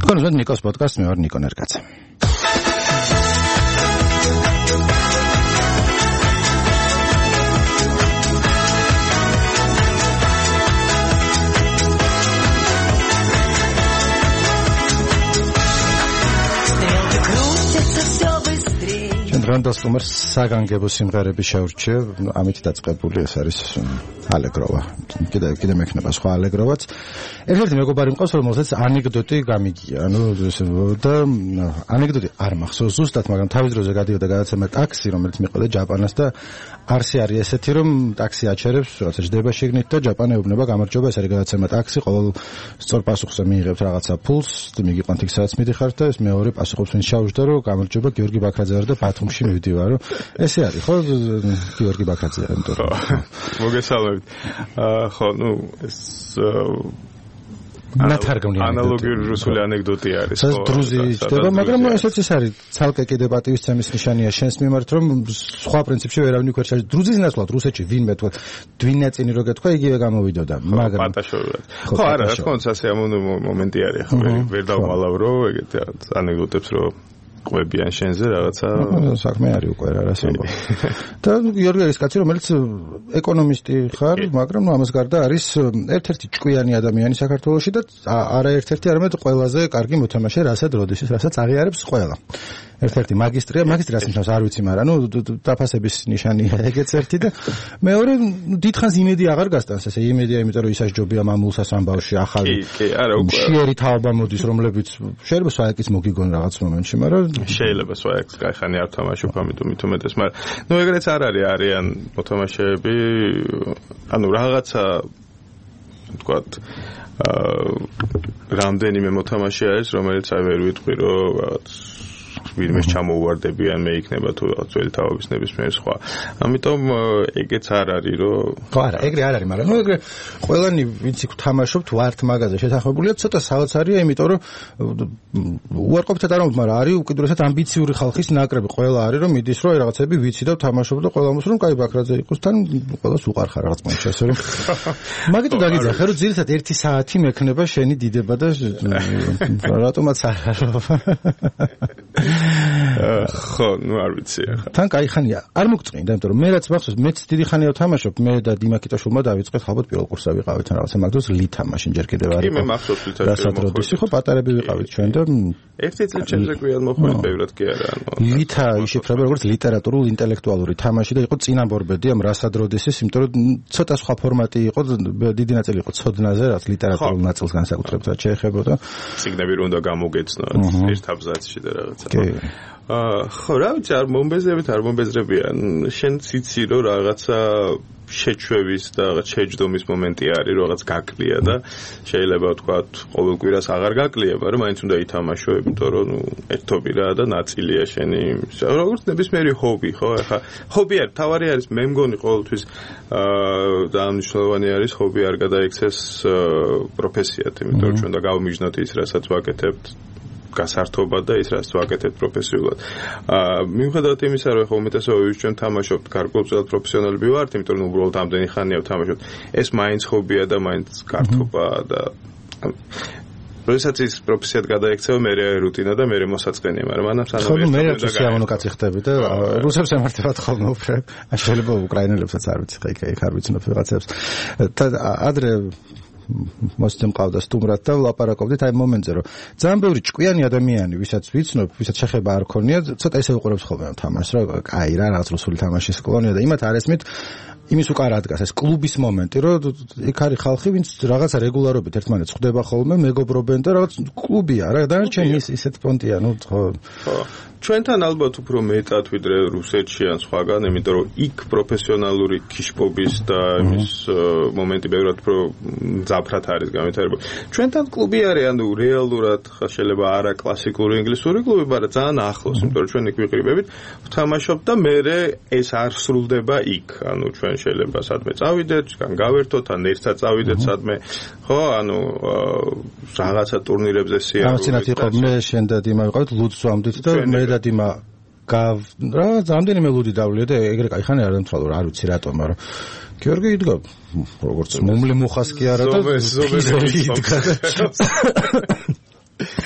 თქვენ უსმენთ ნიკოს პოდკასტს, მე ვარ ნიკო ნერკაცე. რანდასტუმერს საგანგებო სიმღერები შეურჩია, ამით დაწყებული ეს არის ალეგროვა. კიდე მექნება სხვა ალეგროვაც. ერთ-ერთი მეგობარი მყავს, რომელსაც ანეკდოტი გამიგია. და ანეკდოტი არ მახსოვს ზუსტად, მაგრამ თავის დროზე გადიოდა გადაცემა ტაქსი, რომელიც მიყვება ჯაპანას და არსი არის ესეთი, რომ ტაქსი აჩერებს, რაღაცა ჯდება შიგნით და ჯაპანი ეუბნება გამარჯობა, ეს არის გადაცემა ტაქსი, ყოველ სწორ პასუხზე მიიღებთ რაღაცა ფულს, მიგიყვანთ იქ სადაც მიდიხართ და ეს მეორე პასუხობს ვინც ჩაუჯდა, რომ გამარჯობა გიორგი ბაქრაძე ვარ და ბათუმში მივდივარ, რომ ესე არის, ხო? გიორგი ბაქრაძეა, იმიტომ რომ მოგესალმებით. ხო, ეს ანალოგიური რუსული ანეკდოტი არის, ხო? დრუზი ჯდება, მაგრამ ესეც ის არის, ცალკე კიდე პატივისცემის ნიშანია შენს მიმართ, რომ სხვა პრინციპში ვერავინ იქ ვერ ჩაჯდა. დრუზის ნაცვლად რუსეთში ვინმე თქვა, dwinetsini რო გეთქვა, იგივე გამოვიდოდა, მაგრამ პატაშორად. ხო, არა, რა თქმა უნდა, ასე მომენტი არის, ხო, ვერ დავმალავრო ეგეთ ანეკდოტებს, რომ ყვებიან შენზე რაღაცა საქმე არის უკვე რა ასება. და გიორგი არის კაცი, რომელიც ეკონომისტი ხარ, მაგრამ ამას გარდა არის ერთ-ერთი ჭკვიანი ადამიანი საქართველოში და არა ერთ-ერთი, არამედ ყველაზე კარგი მოთამაშე, რასაც როდესაც რასაც აღიარებს ყველა. ერთ-ერთი მაგისტრია, მაგისტრიას ნიშნავს არ ვიცი, მაგრამ დაფასების ნიშანია ეგეც ერთი და მეორე დიდხანს იმედი აღარ გასტანს, ესე იმედია, იმიტომ რომ ისაჯობია მამულსას ამბავში ახალი. კი, არა, უკვე მშიერი თაობა მოდის, რომლებიც შეიძლება სვაეკის მოგიგონ რაღაც მომენტში, მაგრამ შეიძლება სვაეკს кайხანი არ თამაშობ, ამიტომ მithumetes, მაგრამ ნუ ეგრეც არ არიან მოთამაშეები, ანუ რაღაცა ვთქვათ რამდენიმე მოთამაშე არის, რომელიც აი ვერ ვიტყვი, რომ რაღაც ვინმეს ჩამოუვარდებიან, მე იქნება თუ ძველი თაობის ნებისმიერ სხვა. ამიტომ ეგეც არ არის, რომ ხო, არა, ეგრე არ არის, მაგრამ ნუ ეგრე ყველანი ვინც იქ თამაშობთ ვართ მაგაზე შეთანხმებულია, ცოტა საოცარია, იმიტომ რომ უარყოფითად არ ამბობ, მაგრამ არის უკიდურესად ამბიციური ხალხის ნაკრები, ყველა არის, რომ მიდის, რომ რაღაცები ვიცი და ვთამაშობ და ყველა მოსულ, რომ კაი ბაქრაძე იყოს, თან ყველას უყარხარ რაღაც მომენტში, ასე რომ მაგიტო დაგიძახე, რომ ძირითადად 1 საათი მექნება შენი დიდება და რატომაც არა. ხო, ნუ არ ვიცი ახლა. თან კაი ხანია. არ მოგწყვინდა, იმიტომ რომ მე რაც მახსოვს, მეც დიდი ხანია ვთამაშობ, მე და დიმაკიტაშვილმა დავიწყეთ ალბათ პირველ კურსზე ვიყავით რაღაცა მაგდროს ლითა მაშინ ჯერ კიდევ არ იყო. კი, მე მახსოვს ლითა. როდესაც ხო პატარები ვიყავით ჩვენ და 1 წელი ჩემზე გვიან მოხვედით ბევრად კი არა, ანუ ლითა იშიფრება როგორც ლიტერატურულ ინტელექტუალური თამაში და იყო წინამორბედი ამ რასად როდესის, იმიტომ რომ ცოტა სხვა ფორმატი იყო, დიდი ნაწილი იყო ცოდნაზე, რაც ლიტერატურულ ნაწილს განსაკუთრებით რაც შეეხებოდა. ციგნები რომ უნდა გამოგეცნოთ ერთ აბზაცში და რაღაცა. ხო, რა ვიცი, არ მომბეზრებიან. შენ ციცი რომ რაღაცა შეჩვევის და რაღაც შეჯდომის მომენტი არის, რაღაც გაკლია და შეიძლება ვთქვათ, ყოველ კვირას აღარ გაკლია, მაგრამ მაინც უნდა ითამაშო, იმიტომ რომ ნუ ერთობი რა და ნაწილია შენი, როგორც ნებისმიერი ჰობი, ხო? ახლა ჰობი არის, თავარი არის, მე მგონი ყოველთვის და მნიშვნელოვანი არის ჰობი არ გადაიქცეს პროფესიად, იმიტომ რომ ჩვენ და გავმიჯნოთ ის, რასაც ვაკეთებთ გასართობა და ის რაც ვაკეთებთ პროფესიულად. მიუხედავად იმისა, რომ ხო უმეტესობა ჩვენ თამაშობთ, გარკვეულწილად პროფესიონალები ვართ, იმიტომ რომ უბრალოდ ამდენი ხანია ვთამაშობთ. ეს მაინც ჰობია და მაინც გართობაა და როდესაც ის პროფესიად გადაიქცევა, მე რუტინა და მე მოსაწყენია, მაგრამ მანამ სანამ ხო, მე რაც სიამოვნო კაცი ხდები და რუსებს ემართებათ ხოლმე უფრო. შეიძლება უკრაინელებსაც არ ვიცი, ხა იქ არ ვიცნობ ვიღაცებს. და ადრე მოსდემ ყავდა სტუმრად და ვლაპარაკობდით აი მომენტზე, რომ ძალიან ბევრი ჭკვიანი ადამიანი, ვისაც ვიცნობ, ვისაც შეხება არ ქონია, ცოტა ესე უყურებს ხოლმე თამაშს, რომ აი რა რაღაც რუსული თამაშის კლონია და იმათ არ ესმით იმის უკან ადგას ეს კლუბის მომენტი, რომ იქ არის ხალხი, ვინც რაღაცა რეგულარობით ერთმანეთს ხვდება ხოლმე, მეგობრობენ და რაღაც კლუბია რა, დანარჩენი ისეთ პონტია, ნუ ხო. ჩვენთან ალბათ უფრო მეტად ვიდრე რუსეთში ან სხვაგან, იმიტომ რომ იქ პროფესიონალური ქიშპობის და იმის მომენტი ბევრად უფრო მძაფრად არის განვითარებული. ჩვენთან კლუბი არის, ანუ რეალურად შეიძლება არა კლასიკური ინგლისური კლუბი, მაგრამ ძალიან ახლოს, იმიტომ რომ ჩვენ იქ ვიყრიბებით, ვთამაშობთ და მერე ეს არ სრულდება იქ. ანუ ჩვენ შეიძლება სადმე წავიდეთ, ან გავერთოთ, ან ერთად წავიდეთ სადმე, ხო, ანუ რაღაცა ტურნირებზე სიარული. ამცინათ იყო მე შენ და დიმა ვიყავით ლუდს ვამდით და მე და დიმა რა რამდენიმე ლუდი დავლია და ეგრე კაი ხანი არ დამთვალო, არ ვიცი რატომ, მაგრამ გიორგი იდგა როგორც მომლე მუხას კი არა და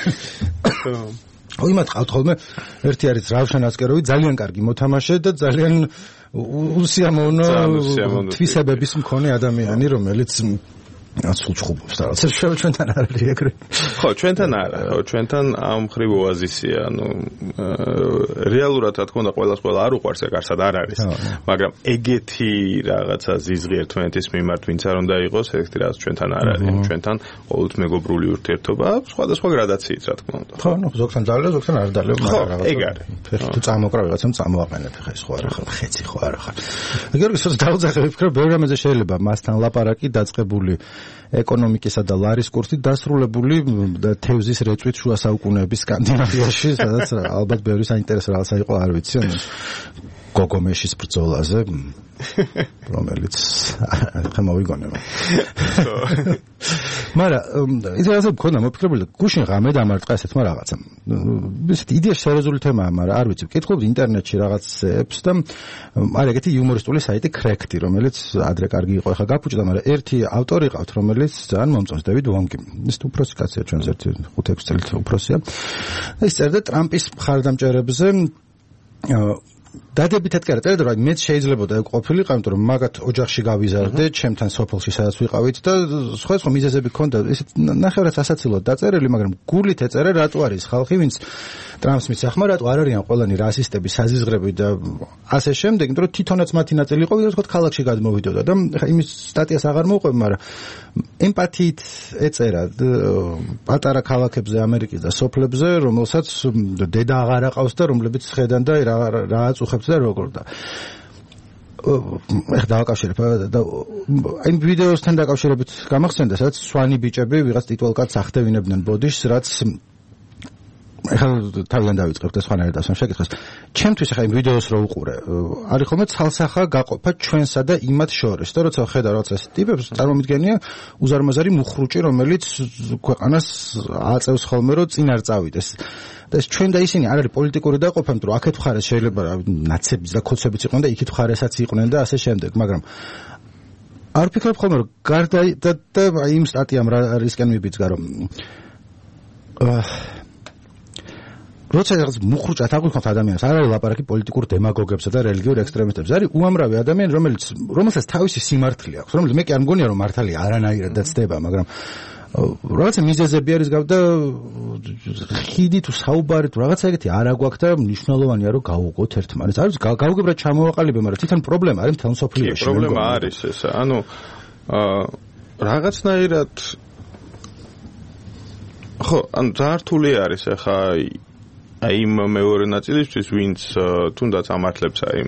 იმათ ყავთ ხოლმე ერთი არის რავშან ასკეროვი ძალიან კარგი მოთამაშე და ძალიან უსიამოვნო თვისებების მქონე ადამიანი რომელიც სულ ჩხუბობს რაღაცა ჩვენთან არ არის ეგრე ხო ჩვენთან არა ხო ჩვენთან ამ ხრივ ოაზისია რეალურად რა თქმა უნდა ყველა არ უყვარს ეგ არსად არ არის მაგრამ ეგეთი რაღაცა ზიზღი ერთმანეთის მიმართ ვინც არ უნდა იყოს ეგეთი რაღაც ჩვენთან არ არის ჩვენთან ყოველთ მეგობრული ურთიერთობა სხვადასხვა გრადაციით რა თქმა უნდა ხო ზოგთან ძალიან ზოგთან არ დალევ მაგრამ რაღაცა ეგ არის თუ წამოკრავ რაღაცამ წამოაყენებ ხა ეს ხო არა ხარ ხეცი ხო არა ხარ ეგ ის დავძახე ვფიქრობ ბევრ რამეზე შეიძლება მასთან ლაპარაკი დაწყებული ეკონომიკისა და ლარის კურსით დასრულებული თევზის რეწვით შუა საუკუნეების სკანდინავიაში, სადაც ალბათ ბევრი საინტერესო რაღაცა იყო, არ ვიცი, გოგომეშის ბრძოლაზე, რომელიც ხა მოვიგონება. მაგრამ ის რაღაცა მქონდა მოფიქრებული, გუშინ ღამე დამარტყა ესეთმა რაღაცამ. ესეთი იდეა სერიოზული თემაა, მაგრამ არ ვიცი, ვკითხულობ ინტერნეტში რაღაცებს და არის ეგეთი იუმორისტული საიტი Cracked, რომელიც ადრე კარგი იყო, ხა გაფუჭდა, მაგრამ ერთი ავტორი ყავთ, რომელიც ძალიან მომწონს, დევიდ ვონგი. ის უფროსი კაცია, ჩვენს ერთი 5-6 წელიწად უფროსია. ის წერდა ტრამპის მხარდამჭერებზე დადებითად კი არა წერდა რომ მეც შეიძლება და ყოფილიყავ იმიტომ რომ მაგათ ოჯახში გავიზარდე ჩემთან სოფელში სადაც ვიყავით და სხვა მიზეზები ქონდა ესეთ ნახევრად ასაცილოდ დაწერილი მაგრამ გულით ეწერა რატო არის ხალხი ვინც ტრამპს მისახმა რატო არ არიან ყველანი რასისტები საზიზღრები და ასე შემდეგ იმიტომ რომ თვითონაც მათი ნაწილი იყო ვიდრე თქვა ქალაქში გადმოვიდოდა და იმის სტატიას აღარ მოვყვებ მაგრამ ემპათიით ეწერა პატარა ქალაქებზე ამერიკის და სოფლებზე რომელსაც დედა აღარ აყავს და რომლებიც ხედან და რა უხებთ და როგორ და ეხლა დავაკავშირებ და აი ვიდეოსთან დაკავშირებით გამახსენდა სადაც სვანი ბიჭები ვიღაც ტიტულკაც ახდევინებდნენ ბოდიშს რაც ეხლა თავიდან დავიწყებ და სხვანაირად ასამ შეკითხეს ჩემთვის ეხლა იმ ვიდეოს რო უყურე არის ხოლმე ცალსახა გაყოფა ჩვენსა და იმათ შორის და როცა ხედა რაღაცა ეს ტიპებს წარმომიდგენია უზარმაზარი მუხრუჭი რომელიც ქვეყანას აწევს ხოლმე რომ წინ არ წავიდეს და ეს ჩვენ და ისინი არ არის პოლიტიკური დაყოფა, იმიტომ რომ აქეთ მხარეს შეიძლება ნაცებიც და ქოცებიც იყვნენ და იქით მხარესაც იყვნენ და ასე შემდეგ, მაგრამ არ ვფიქრობ ხოლმე რომ გარდა და იმ სტატიამ რისკენ მიბიძგა რომ როცა რაღაც მუხრუჭად აღვიქვათ ადამიანს, არ არის ლაპარაკი პოლიტიკურ დემაგოგებსა და რელიგიურ ექსტრემისტებს, არის უამრავი ადამიანი, რომელსაც თავისი სიმართლე აქვს, რომელიც მე კი არ მგონია რომ მართალია არანაირად დაცდება, მაგრამ რაღაცა მიზეზები არის გავდა ხიდი თუ საუბარი თუ რაღაცა ეგეთი არ აგვაქვს და მნიშვნელოვანია რომ გავუგოთ ერთმანეთს. არის გავუგებრად ჩამოვაყალიბე, მაგრამ თვითონ პრობლემა არის მთელ სოფლიოში. პრობლემა არის ეს. ანუ რაღაცნაირად ხო, ანუ ძართული არის ახლა აი იმ მეორე ნაწილისთვის, ვინც თუნდაც ამართლებს აი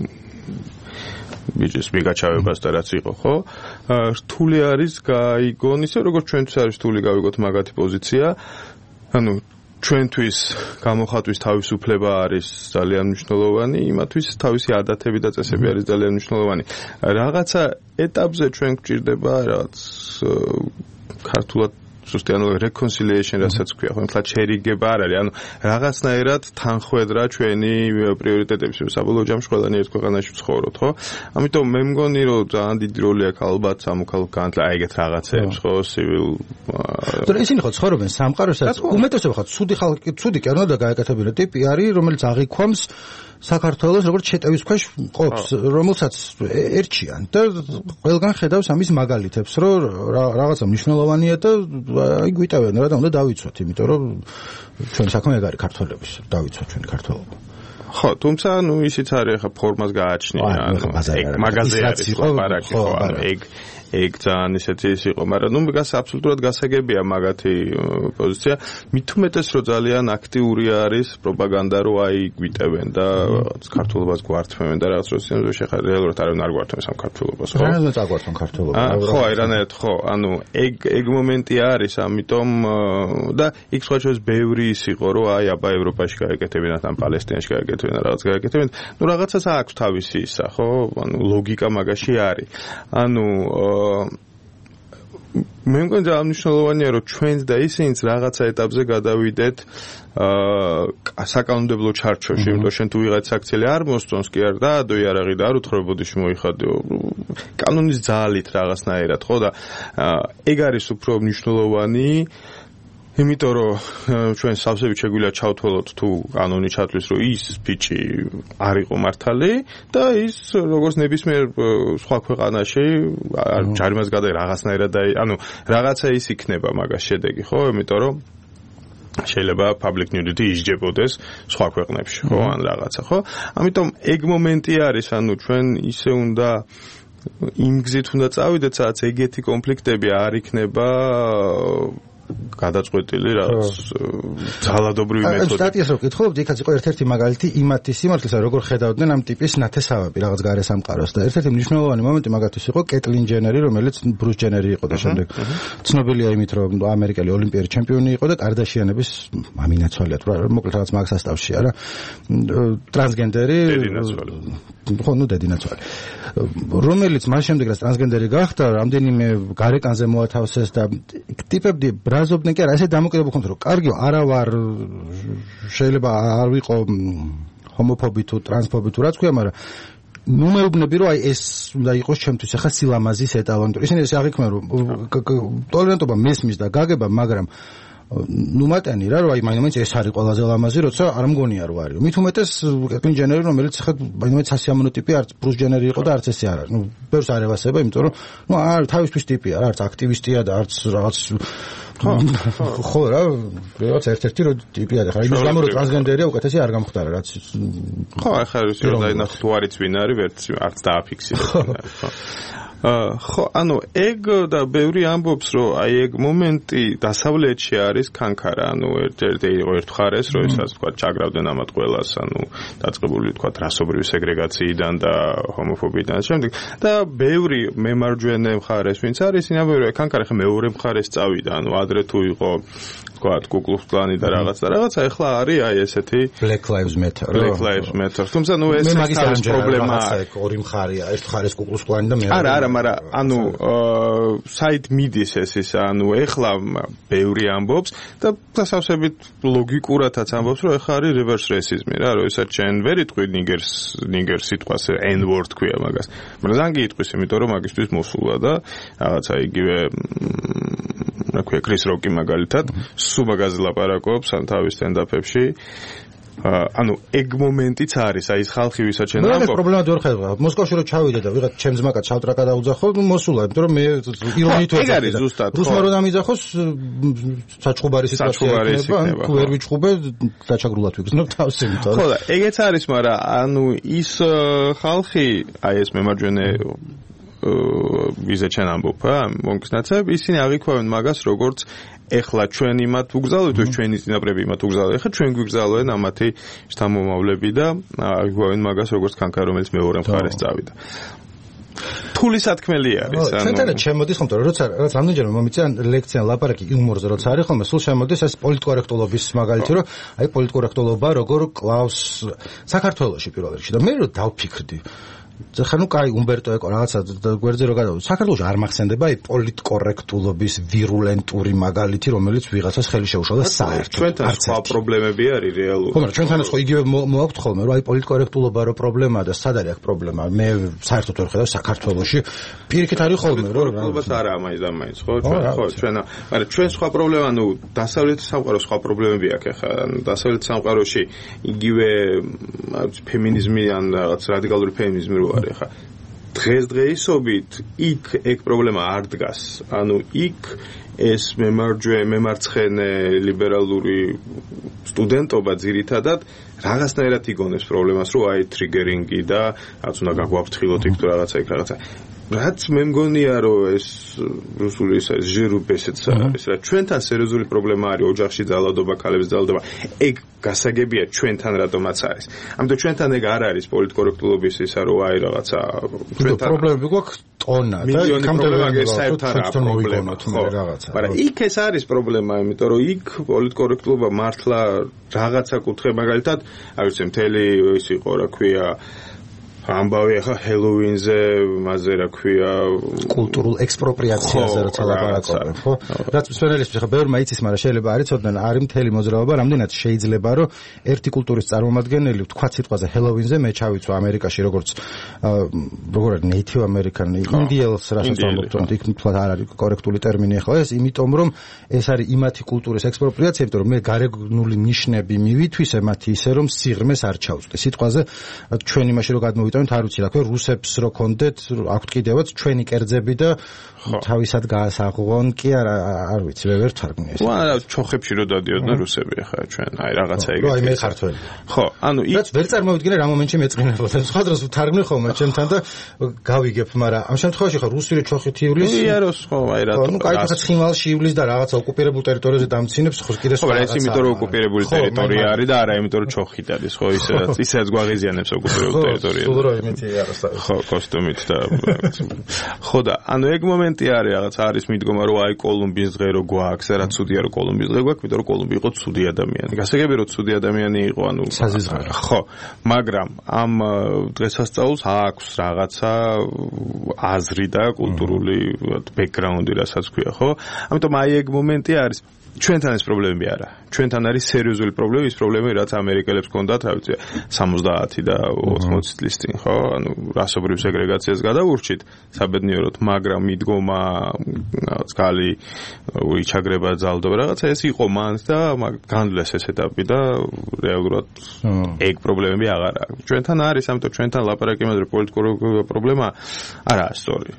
ბიჭის მიგაჩავებას და რაც იყო, ხო? რთული არის გაიგონ ისე როგორც ჩვენთვის არის რთული გავიგოთ მაგათი პოზიცია. ანუ ჩვენთვის გამოხატვის თავისუფლება არის ძალიან მნიშვნელოვანი, იმათვის თავისი ადათები და წესები არის ძალიან მნიშვნელოვანი. რაღაცა ეტაპზე ჩვენ გვჭირდება რაღაც ქართულად ზუსტი ანუ reconciliation რასაც ქვია, ხო, თლა შერიგება არ არის, ანუ რაღაცნაირად თანხვედრა ჩვენი პრიორიტეტებში, საბოლოო ჯამში ყველანი ერთ ქვეყანაში ვცხოვრობთ, ხო? ამიტომ მე მგონი რომ ძალიან დიდი როლი აქვს ალბათ სამოქალაქო განათლება, აი ეგეთ რაღაცებს, ხო, civil და ისინი ხო ცხოვრობენ სამყაროსაც, უმეტესობა ხო ცუდი კი არ უნდა გააკეთებინა ტიპი არის, რომელიც აღიქვამს საქართველოს როგორც შეტევის ქვეშ ყოფს, რომელსაც ერჩიან და ყველგან ხედავს ამის მაგალითებს, რომ რაღაცა მნიშვნელოვანია და აი გვიტევენ რა და უნდა დავიცვათ, იმიტომ რომ ჩვენ საქმე ეგ არის ქართველების, დავიცვათ ჩვენი ქართველობა. ხო, თუმცა ნუ ისიც არის ახლა ფორმას გააჩნია, ანუ მაგაზე არის ლაპარაკი, ხო, ეგ ძალიან ისეთი ის იყო, მაგრამ ნუ აბსოლუტურად გასაგებია მაგათი პოზიცია. მით უმეტეს რომ ძალიან აქტიური არის პროპაგანდა, რომ აი გვიტევენ და ქართულობას გვართმევენ და რაღაც როსიანზე შეხარ რეალურად არავინ არ გვართმევს ამ ქართულობას, ხო? რა წაგვართმევენ ქართულობას? ხო, აი რანაირად ხო, ანუ ეგ მომენტი არის, ამიტომ და იქ სხვა შორის ბევრი ის იყო, რომ აი აბა ევროპაში გაეკეთებინათ, ამ პალესტინაში გაეკეთებინათ, რაღაც გაეკეთებინათ. ნუ რაღაცას აქვს თავისი ისა, ხო? ანუ ლოგიკა მაგაში არის. ანუ მე მგონი ძალიან მნიშვნელოვანია რომ ჩვენც და ისინიც რაღაცა ეტაპზე გადავიდეთ საკანონმდებლო ჩარჩოში, იმიტომ შენ თუ ვიღაც აქციელი არ მოსწონს კი არ დაადო იარაღი და არ უთხრებოდიში მოიხადეო კანონის ძალით რაღაცნაირად, ხო და ეგ არის უფრო მნიშვნელოვანი იმიტომ რომ ჩვენ სავსებით შეგვიძლია ჩავთვალოთ თუ კანონი ჩათვლის რომ ის ბიჭი არ იყო მართალი და ის როგორც ნებისმიერ სხვა ქვეყანაში ჯარიმას გადაიღო რაღაცნაირად ანუ რაღაცა ის იქნება მაგას შედეგი ხო იმიტომ რომ შეიძლება public nudity ისჯებოდეს სხვა ქვეყნებში ხო ან რაღაცა ხო ამიტომ ეგ მომენტი არის ანუ ჩვენ ისე უნდა იმ გზით უნდა წავიდეთ სადაც ეგეთი კონფლიქტები არ იქნება გადაწყვეტილი რაღაც ძალადობრივი მეთოდით. სტატიას რო გითხობთ, იქაც იყო ერთ-ერთი მაგალითი იმათი სიმართლისა, როგორ ხედავდნენ ამ ტიპის ნათესავები რაღაც გარესამყაროს და ერთ-ერთი მნიშვნელოვანი მომენტი მაგათთვის იყო კეტლინ ჯენერი, რომელიც ბრუს ჯენერი იყო და შემდეგ ცნობილია იმით, რომ ამერიკელი ოლიმპიური ჩემპიონი იყო და კარდაშიანების ამინაცვალია თუ რა, მოკლედ რაღაც მაგ სასტავში არა. ტრანსგენდერი ხო, ნუ დედინაცვალი. რომელიც მას შემდეგ რაც ტრანსგენდერი გახდა, რამდენიმე გარეკანზე მოათავსეს და ტიპები ბრაზობდნენ კი არა, ესე დამოკიდებულ ხომ რომ კარგია, არა ვარ შეიძლება არ ვიყო ჰომოფობი თუ ტრანსფობი თუ რაც ქვია, მაგრამ ნუ მეუბნები რომ აი ეს უნდა იყოს ჩემთვის ახლა სილამაზის ეტალონი. ისინი ესე აღიქმნა რომ ტოლერანტობა მესმის და გაგება, მაგრამ ნუ მატენი რა რომ აი მაინც ეს არის ყველაზე ლამაზი, როცა არ მგონია რომ არის. მით უმეტეს კეტლინ ჯენერი, რომელიც ახლა მაინც სასიამოვნო ტიპი არც ბრუს ჯენერი იყო და არც ესე არ არის. ნუ ბევრს არ ევასება, იმიტომ რომ ნუ არ თავისთვის ტიპია, არც აქტივისტია და არც რაღაც ხო რა, რაღაც ერთ-ერთი რო ტიპია და ხა იმის გამო რომ ტრანსგენდერია უკეთესი არ გამختاره რაც ხო ახლა ის რომ დაინახოთ თუ არის ვინ არის ვერც არც დააფიქსირებს ხო ხო, ანუ ეგ და ბევრი ამბობს, რომ აი ეგ მომენტი დასავლეთში არის კანკარა, ანუ ერთ-ერთი იყო ერთ მხარეს, რომ ესაც თქვა ჩაგრავდნენ ამათ ყველას, ანუ დაწყებული თქვა რასობრივი სეგრეგაციიდან და ჰომოფობიიდან და შემდეგ და ბევრი მემარჯვენე მხარეს, ვინც არის, ისინი ამბობენ, რომ კანკარა ხა მეორე მხარეს წავიდა, ანუ ადრე თუ იყო თქვა კუკლუქს კლანი და რაღაცა, ეხლა არის აი ესეთი Black Lives Matter. თუმცა ნუ ეს არის პრობლემა, ორი მხარეა, ერთ მხარეს კუკლუქს კლანი და მეორე არა, მაგრამ ანუ საით მიდის ეს ანუ ეხლა ბევრი ამბობს და დასავსებით ლოგიკურადაც ამბობს, რომ ეხლა არის reverse racism რა, რომ ესაც ჩვენ ვერ იტყვი ნიგერს სიტყვას n-word ქვია მაგას. მაგრამ ზანგი იტყვის, იმიტომ რომ მაგისთვის მოსულა და რაღაცა იგივე რა ქვია კრის როკი მაგალითად სულ მაგაზე ლაპარაკობს ან თავის სტენდაპებში ანუ ეგ მომენტიც არის, აი ეს ხალხი ვისაც ჩვენ ამბობ. ეს პრობლემა ვერ ხედავ. მოსკოვში რო ჩავიდე და ვიღაც ჩემს ძმაკაც ჩავტრაკა დაუძახო, მოსულა, იმიტომ რომ მე ირონიით ვეძახი. ეგ არის ზუსტად. რუსმა რო დამიძახოს, საჩხუბარი სიტუაცია იქნება, თუ ვერ ვიჩხუბე, დაჩაგრულად ვიგრძნობ თავს, იმიტომ. ხო და ეგეც არის, მაგრამ ანუ ის ხალხი, აი ეს მემარჯვენე ვიზა ჩვენ ამბობ, მონკსნაცებ, ისინი აღიქვამენ მაგას, როგორც ეხლა ჩვენ იმათ უგზავნით, ჩვენი წინაპრები იმათ უგზავნენ, ეხლა ჩვენ გვიგზავნენ ამათი შთამომავლები და აღიქვამენ მაგას, როგორც კანკა, რომელიც მეორე მხარეს წავიდა. ფული სათქმელი არის, ანუ ჩვენთან შემოდის ხომ, როცა რაც რამდენჯერმე მომიწია ლექცია ლაპარაკი იუმორზე, როცა არის ხოლმე, სულ შემოდის ეს პოლიტკორექტულობის მაგალითი, რომ აი პოლიტკორექტულობა როგორ კლავს საქართველოში პირველ რიგში და მე რო დავფიქრდი ხა ნუ კაი უმბერტო ეკო რაღაცა გვერდზე რო გადავიდე საქართველოში არ მახსენდება აი პოლიტკორექტულობის ვირულენტური მაგალითი რომელიც ვიღაცას ხელი შეუშალა საერთოდ ჩვენთან სხვა პრობლემები არის რეალურად ხო მაგრამ ჩვენთანაც ხო იგივე მოაქვთ ხოლმე რომ აი პოლიტკორექტულობა რო პრობლემაა და სად არის აქ პრობლემა მე საერთოდ ვერ ხედავ საქართველოში პირიქით არის ხოლმე რომ პოლიტკორექტულობას არა მაინც ხო ჩვენ მაგრამ ჩვენ სხვა პრობლემა ნუ დასავლეთის სამყაროს სხვა პრობლემები აქვს ხა დასავლეთის სამყაროში იგივე ფემინიზმი ან რაღაც რადიკალური ფემინიზმი არის ხა დღესდღეობით იქ ეგ პრობლემა არ დგას ანუ იქ ეს მემარცხენე ლიბერალური სტუდენტობა ძირითადად რაღაცნაირად იგონებს პრობლემას რომ აი ტრიგერინგი და რაც უნდა გაგვაფრთხილოთ იქ თუ რაღაცა იქ რაღაცა რაც მე მგონია რომ ეს რუსული ეს ჟირუბესეც არის რა ჩვენთან სერიოზული პრობლემა არის ოჯახში ძალადობა ქალების ძალადობა ეგ გასაგებია ჩვენთან რატომაც არის ამიტომ ჩვენთან ეგ არ არის პოლიტკორექტულობის ისა რომ აი რაღაცა ჩვენთან პრობლემები გვაქვს ტონა და იქამდე საერთოდ არა პრობლემა რაღაცა მაგრამ იქ ეს არის პრობლემა იმიტომ რომ იქ პოლიტკორექტულობა მართლა რაღაცა კუთხე მაგალითად აი ვიცი მთელი ის იყო რა ქვია ამბავი ახლა ჰელოვინზე, მასზე რა ქვია, კულტურულ ექსპროპრიაციაზე როცა ლაპარაკობენ, ხო? რაც მსვენელისთვის ახლა ბევრმა იცის, მაგრამ შეიძლება არ იცოდნენ, არის მთელი მოძრაობა, რამდენად შეიძლება რომ ერთი კულტურის წარმომადგენელი თქვა სიტყვაზე ჰელოვინზე, მე ჩავიცვა ამერიკაში როგორც Native American Indians, რასაც ვამბობთ, იქ თქვა არ არის კორექტული ტერმინი ახლა ეს, იმიტომ რომ ეს არის იმათი კულტურის ექსპროპრიაცია, იმიტომ რომ მე გარეგნული ნიშნები მივითვისე მათი ისე რომ სიღრმეს არ ჩავწვდი. სიტყვაზე ჩვენ იმაში რომ გადმოვიტანოთ, არ ვიცი რა ქვია, რუსებს რო კონდეთ, აქვთ კიდევაც ჩვენი კერძები და თავისად გაასაღონ კი არ ვიცი, ვერ თარგმნი ეს. რა ჩოხებში რო დადიოდნენ რუსები ახლა ჩვენ, აი რაღაცა ეგეთი. აი მე ხართველი. ხო, ანუ რაც ვერ წარმოვიდგინე რა მომენტში მეწყინებოდა. სხვა დროს ვთარგმნი ხოლმე ჩემთან და გავიგებ, მაგრამ ამ შემთხვევაში ხო რუსული ჩოხით ივლის. იაროს ხო, აი რატო. ნუ კაი ხა ცხინვალში ივლის და რაღაცა ოკუპირებულ ტერიტორიაზე დამცინებს, ხო კიდე სხვა. ხო, ეს იმიტომ რომ ოკუპირებული ტერიტორია არის და არა იმიტომ რომ ჩოხით არის, ხო, ისედაც გვაღიზიანებს ოკუპირებულ ტერიტორიაზე. სულ რა იმითი არის. ხო, კოსტუმით და ხო და ანუ ეგ მომენტი არის რაღაც არის მიდგომა რომ აი კოლუმბიის დღე რო გვაქვს, რა ცუდია რომ კოლუმბიის დღე გვაქვს, იმიტომ რომ კოლუმბი იყო ცუდი ადამიანი. გასაგები რომ ცუდი ადამიანი იყო, ანუ საზიზღარო. ხო, მაგრამ ამ დღესასწაულს აქვს რაღაცა აზრი და კულტურული ბექგრაუნდი, რასაც ქვია, ხო? ამიტომ აი ეგ მომენტი არის. ჩვენთან ეს პრობლემები არა. ჩვენთან არის სერიოზული პრობლემა, ის პრობლემები, რაც ამერიკელებს ჰქონდათ, რა ვიცი, 70 და 80 წლის წინ, ხო? ანუ რასობრივ სეგრეგაციას გადავურჩით, საბედნიეროდ, მაგრამ მიდგომა რაღაც გალი უიჩაგრება ძალდობა, რაღაცა ეს იყო მანს და განვლეს ეს ეტაპი და რეალურად ეგ პრობლემები აღარ აქვს. ჩვენთან არის, ამიტომ ჩვენთან ლაპარაკი იმაზე პოლიტიკური პრობლემა არაა სწორი.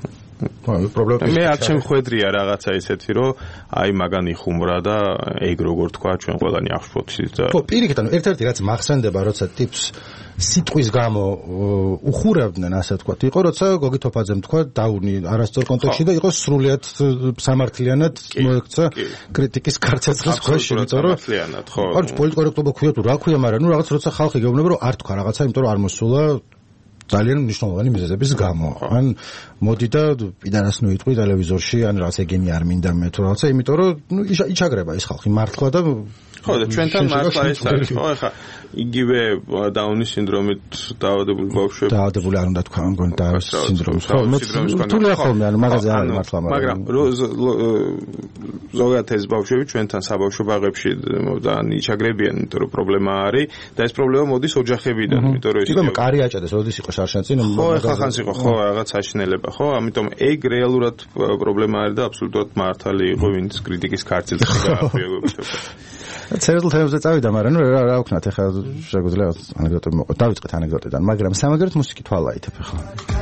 მე არ შემხედრია რაღაცა ისეთი, რომ აი მაგანი ხუმრა და ეგ როგორ თქვა ჩვენ ყველანი აღშფოთით და ხო, პირიქით, ანუ ერთ-ერთი რაც მახსენდება, როცა ტიპს სიტყვის გამო უხურებდნენ, ასე ვთქვათ, იყო, როცა გოგი თოფაძემ თქვა დაუნი არასწორ კონტექსტში და იყო სრულიად სამართლიანად მოექცა კრიტიკის კარცეცხლის ქვეშ, იმიტომ რომ სამართლიანად, ხო. არ პოლიტკორექტობა ქვია თუ რა ქვია, მაგრამ ნუ რაღაც როცა ხალხი გეუბნება, რომ არ თქვა რაღაცა, იმიტომ რომ არ მოსულა ძალიან მნიშვნელოვანი მიზეზების გამო. ან მოდი და პიდანას ნუიტყვი ტელევიზორში, ან რაღაც ეგენი არ მინდა მე თუ რაღაცა, იმიტომ რომ ნუ იჩაგრება ის ხალხი მართლა და ხო და ჩვენთან მართლა ეს არის. ხო, ეხლა იგივე დაუნის სინდრომით დაავადებული ბავშვები. დაავადებული არ უნდა თქვა, მგონი დაუნის სინდრომით. ხო, რთულია ხოლმე, ანუ მაგაზე არის მართლა, მაგრამ ზოგადად ეს ბავშვები ჩვენთან საბავშვო ბაღებში ძალიან იჩაგრებიან, იმიტომ რომ პრობლემა არის და ეს პრობლემა მოდის ოჯახებიდან, იმიტომ რომ ის კარი აჭადეს, როდის იყო შარშანწინ, ხო, ახლა ხანს იყო, ხო, რაღაც აშნელება, ხო, ამიტომ ეგ რეალურად პრობლემა არის და აბსოლუტურად მართალი იყო, ვინც კრიტიკის ქარცილზე გააფიეგებდა. სერიოზულ თემებზე წავიდა, მაგრამ ნუ რა ვქნათ, ახლა შეგვიძლია ანეკდოტები მოყვეთ. დავიწყეთ ანეკდოტიდან, მაგრამ სამაგერად მუსიკით ვალაითებ ახლა.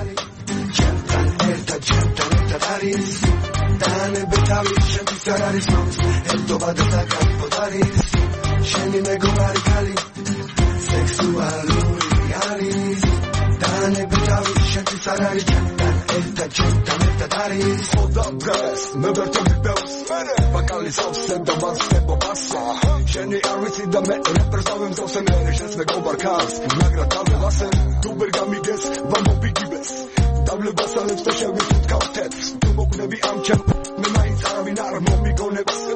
Bakalis aufsen da was tempo passa Sheni arvisi da me represavem za se mere Šnes me gobar kars Nagra tave lasen Tu bergamiges Vamo bigibes Dable basalem Steševi sut kao tetf Tu mogu ne bi amčem Me majin caravi naravno mi go ne bas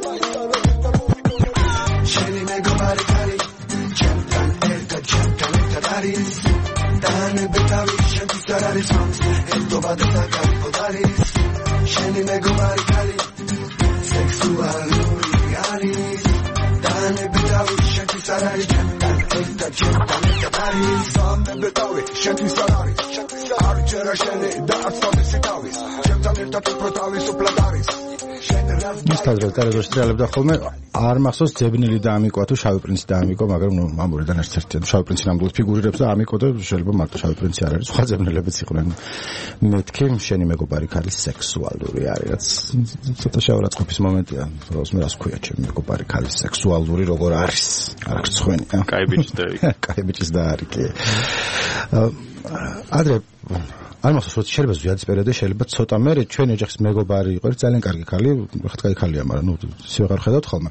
Sheni me gobar kari Čemtan eta daris Dane betavi Šenti sararis mams Eto vada taka podaris Sheni me gobar kari Sexualuri aris Dane betavi Šenti sararis Čemtan eta daris Dane betavi Šenti sararis Ari čera šeni da atstave si tavis Čemtan eta tu protavis upladaris ის თავზე ტელევიზორში ტრიალებდა ხოლმე არ მახსოვს ძებნილი და ამიკო თუ შავი პრინცი და ამიკო, მაგრამ ნუ მამურიდან ერთ-ერთი შავი პრინცი ნამდვილად ფიგურირებს და ამიკო და შეიძლება მარტო შავი პრინცი არ არის, სხვა ძებნილებიც იყვნენ. მეთქი შენი მეგობარი ქალის სექსუალური არის, რაც ცოტა შევარაცხყოფის მომენტია, როს მე რას ქვია ჩემი მეგობარი ქალის სექსუალური როგორ არის? არ გწხვენია. კაი ბიჭი და კაი ბიჭის და არის კი. ადრე არ მახსოვს რომ შეიძლება ზვიადის პერიოდში შეიძლება ცოტა მე ჩვენ ოჯახის მეგობარი იყო ძალიან კარგი ქალი ხეთ კაი ქალია მაგრამ ნუ სიუღარ ხედავთ ხოლმე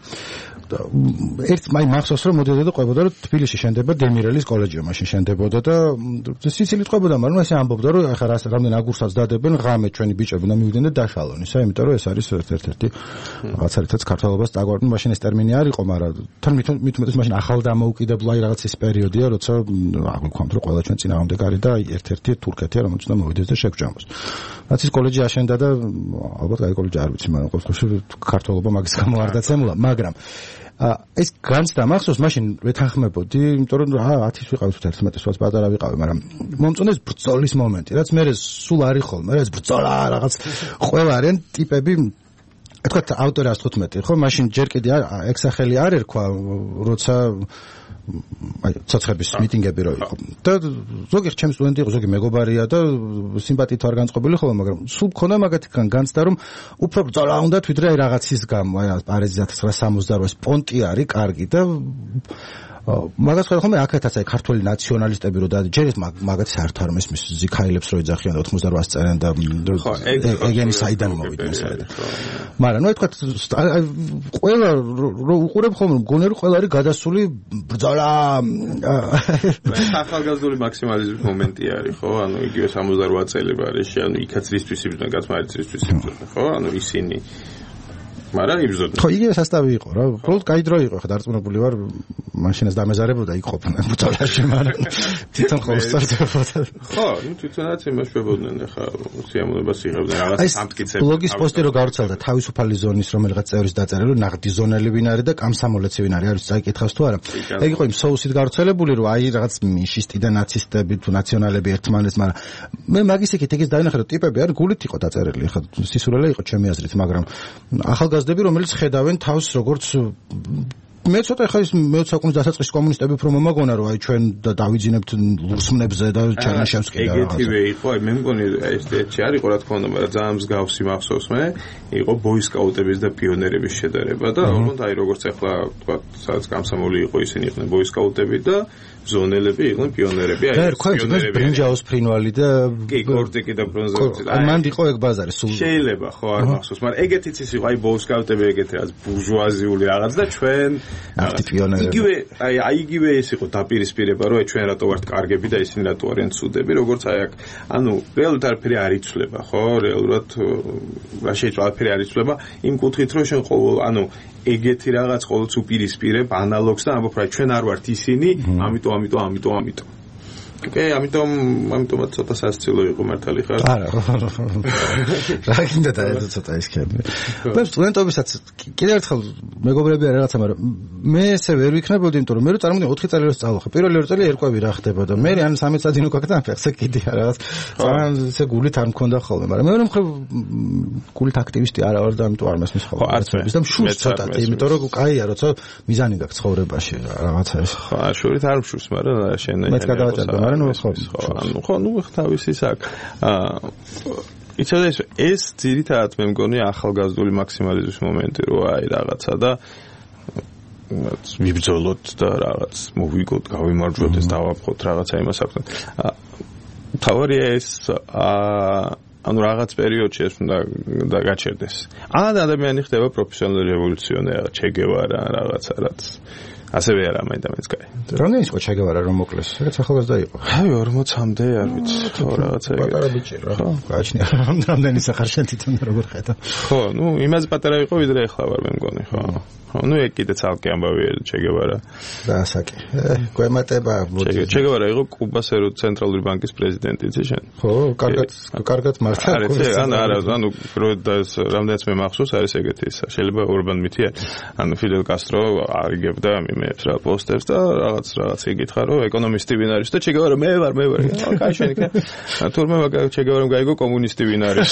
ერთ მაი მახსოვს რომ მოდიოდა და ყვებოდა რომ თბილისში შენდება დემირელის კოლეჯი მაშინ შენდებოდა და სიცილით ყვებოდა მაგრამ ესე ამბობდა რომ ახლა რამდენ აგურსაც დადებენ ღამე ჩვენი ბიჭები და მივიდნენ და დაშალონ ისა იმიტომ რომ ეს არის ერთ-ერთი რაღაცა რითაც ქართველობას დაგვარდნენ მაშინ ეს ტერმინი არ იყო მაგრამ თან მithumetes მაშინ ახალ დამოუკიდებლო აი რაღაც ის პერიოდია როცა აღვიქვამთ რომ ყველა ჩვენ წინააღმდეგ არის და ერთ-ერთი თურქეთია რომელიც უნდა მოვიდეს და შეგჯამოს რაც ის კოლეჯი აშენდა და ალბათ აი კოლეჯი არ ვიცი მაგრამ ყოველ შემთხვევაში ქართველობა მაგის გამო არ დაცემულა მაგრამ ეს განცდა მახსოვს მაშინ ვეთანხმებოდი იმიტომ რომ 10-ის ვიყავი თუ 11-ის ვაც პატარა ვიყავი მაგრამ მომწონეს ბრძოლის მომენტი რაც მე სულ არის ხოლმე რა ეს ბრძოლა რაღაც ყველა არიან ტიპები თქვა ავტორი 115 ხო მაშინ ჯერ კიდე ექსახელი არ ერქვა როცა აი ცოცხების მიტინგები რო იყო და ზოგი ჩემი სტუდენტი იყო ზოგი მეგობარია და სიმპათიით არ განწყობილი ხოლმე მაგრამ სულ მქონდა მაგათგან განცდა რომ უფრო ბრძოლა უნდა ვიდრე აი რაღაცის გამო აი პარიზი 1968 პონტი არის კარგი და მაგას ხედავ ხოლმე აქეთაც აი ქართული ნაციონალისტები რო და ჯერ ეს მაგაც საერთოდ არ მესმის ზიქაილებს რო ეძახიან 88 წელიდან და ეგენი საიდან მოვიდნენ საერთოდ მაგრამ ნუ თქვა ყველა რო უყურებ ხოლმე მგონი რომ ყველა არის გადასული ბრძოლა ახალგაზრდული მაქსიმალიზმის მომენტი არის ხო ანუ იგივე 68 წელიწადში ანუ იქაც რისთვის იბრძოდნენ გაცმარიც რისთვის იბრძოდნენ ხო ანუ ისინი მაგრამ იბრძოდნენ ხო იგივე სასტავი იყო რა უბრალოდ კაი დრო იყო ხა დარწმუნებული ვარ მაშინაც დამეზარებოდა იქ ყოფნა ბრძოლაში მაგრამ თვითონ ხო სტარტებოდა ხო ნუ თვითონაც იმაშფებოდნენ ხა სიამოვნებას იღებდნენ რაღაც სამტკიცებს ბლოგის პოსტი რო გავრცელდა თავისუფალი ზონის რომელიღაც წევრის დაწერილი რომ ნაღდი ზონელი ვინ არის და კამსამოლეცი ვინ არის არის წაიკითხავს თუ არა ეგ იყო იმ სოუსით გავრცელებული რომ აი რაღაც მიშისტი და ნაცისტები თუ ნაციონალები ერთმანეთს მაგრამ მე მაგის იქით ეგეც დავინახე რომ ტიპები არ გულით იყო დაწერილი ხა სისურველი იყო ჩემი აზრით მაგრამ ახალგაზრდები რომელიც ხედავენ თავს როგორც მე ცოტა ხა ის მე-20 საუკუნის დასაწყისში კომუნისტები უფრო მომაგონა რომ აი ჩვენ დავიძინებთ ლურსმნებზე და ჩერნიშევსკი და რაღაცა ეგეთივე იყო აი მე მგონი ეს ერთი არ იყო რა თქმა უნდა მაგრამ ძალიან მსგავსი მახსოვს მე იყო ბოისკაუტების და პიონერების შედარება და ოღონდ აი როგორც ახლა თქვა სადაც გამსამოლი იყო ისინი იყვნენ ბოისკაუტები და ზონელები იყვნენ პიონერები აი პიონერები ბრინჯაოს ფრინვალი და კი კორტიკი და ბრონზოვიცი აი მანდ იყო ეგ ბაზარი სულ შეიძლება ხო არ მახსოვს მაგრამ ეგეთიც ის იყო აი ბოისკაუტები ეგეთი რაღაც ბურჟუაზიული რაღაც და ჩვენ იგივე იგივე ეს იყო დაპირისპირება რომ ჩვენ რატო ვართ კარგები და ისინი რატო არიან ცუდები როგორც აი აქ ანუ რეალურად არაფერი არ იცვლება ხო რეალურად რა შეიძლება არაფერი არ იცვლება იმ კუთხით რომ შენ ყოველ ანუ ეგეთი რაღაც ყოველთვის უპირისპირებ ანალოგს და ამბობ რა ჩვენ არ ვართ ისინი ამიტომ ოკეი ამიტომაც ცოტა სასწილო იყო მართალი ხარ არა რა გინდა და ეს ცოტა ისქები მე სტუდენტობისაც კიდევ ერთხელ მეგობრები არა რაღაცა მაგრამ მე ესე ვერ ვიქნებოდი იმიტომ რომ მე რო წარმოვიდგინე 4 წელი რო სწავლობ პირველი 2 წელი ერკვევი რა ხდებოდა მე ან 13 წელი უკაკეთან ფეხზე კიდე რაღაც ძალიან ესე გულით არ მქონდა ხოლმე მაგრამ მე რომ ხებ გულით აქტივისტი არა ვარ და ამიტომ არ მესმის ხოლმე არც და მშურს ცოტა იმიტომ რომ კაია როცა მიზანი გაქვს ცხოვრებაში რაღაცა ეს ხო შურით არ მშურს მაგრამ შენ მეც გადავაჭერდა მაგრამ ნუ თავისის აქ იცოდეს ეს ძირითადად მე მგონი ახალგაზრდული მაქსიმალიზმის მომენტი რო აი რაღაცა და ვიბრძოლოთ და რაღაც მოვიგოთ გავიმარჯვოთ ეს დავაფხოთ რაღაცა იმას აქვს თავარია ეს ანუ რაღაც პერიოდში ეს უნდა გაჩერდეს ან ადამიანი ხდება პროფესიონალი რევოლუციონერი ჩე გევარა რაღაცა რაც ასევე არა მაინდამაც კაი. რამდენი იყო ჩე გევარა რომ მოკლეს? რაც ახალგაზრდა იყო. აი 40-მდე არ ვიცი. ხო რაღაცა ეგეთი. პატარა ბიჭი რა. გააჩნია რამდენი სახარ შენ თვითონ როგორ ხედავ. ხო, ნუ იმაზე პატარა იყო ვიდრე ახლა ვარ მე მგონი, ხო. ხო, ნუ ეგ კიდე ცალკე ამბავია ჩე გევარა. დაასაკი. გვემატება მოდი. ჩე გევარა იყო კუბას ცენტრალური ბანკის პრეზიდენტი იცი შენ? ხო, კარგად მართა. არა, ანუ რამდენიც მე მახსოვს არის ეგეთი ისა. შეიძლება ორბან მითია. ანუ ფიდელ კასტრო არიგებდა იმებს რა პოსტერს და რაღაც იგითხა რომ ეკონომისტი ვინ არის და ჩე გევარა მე ვარ. კაი შენ იქ. თურმე ჩე გევარამ გაიგო კომუნისტი ვინ არის.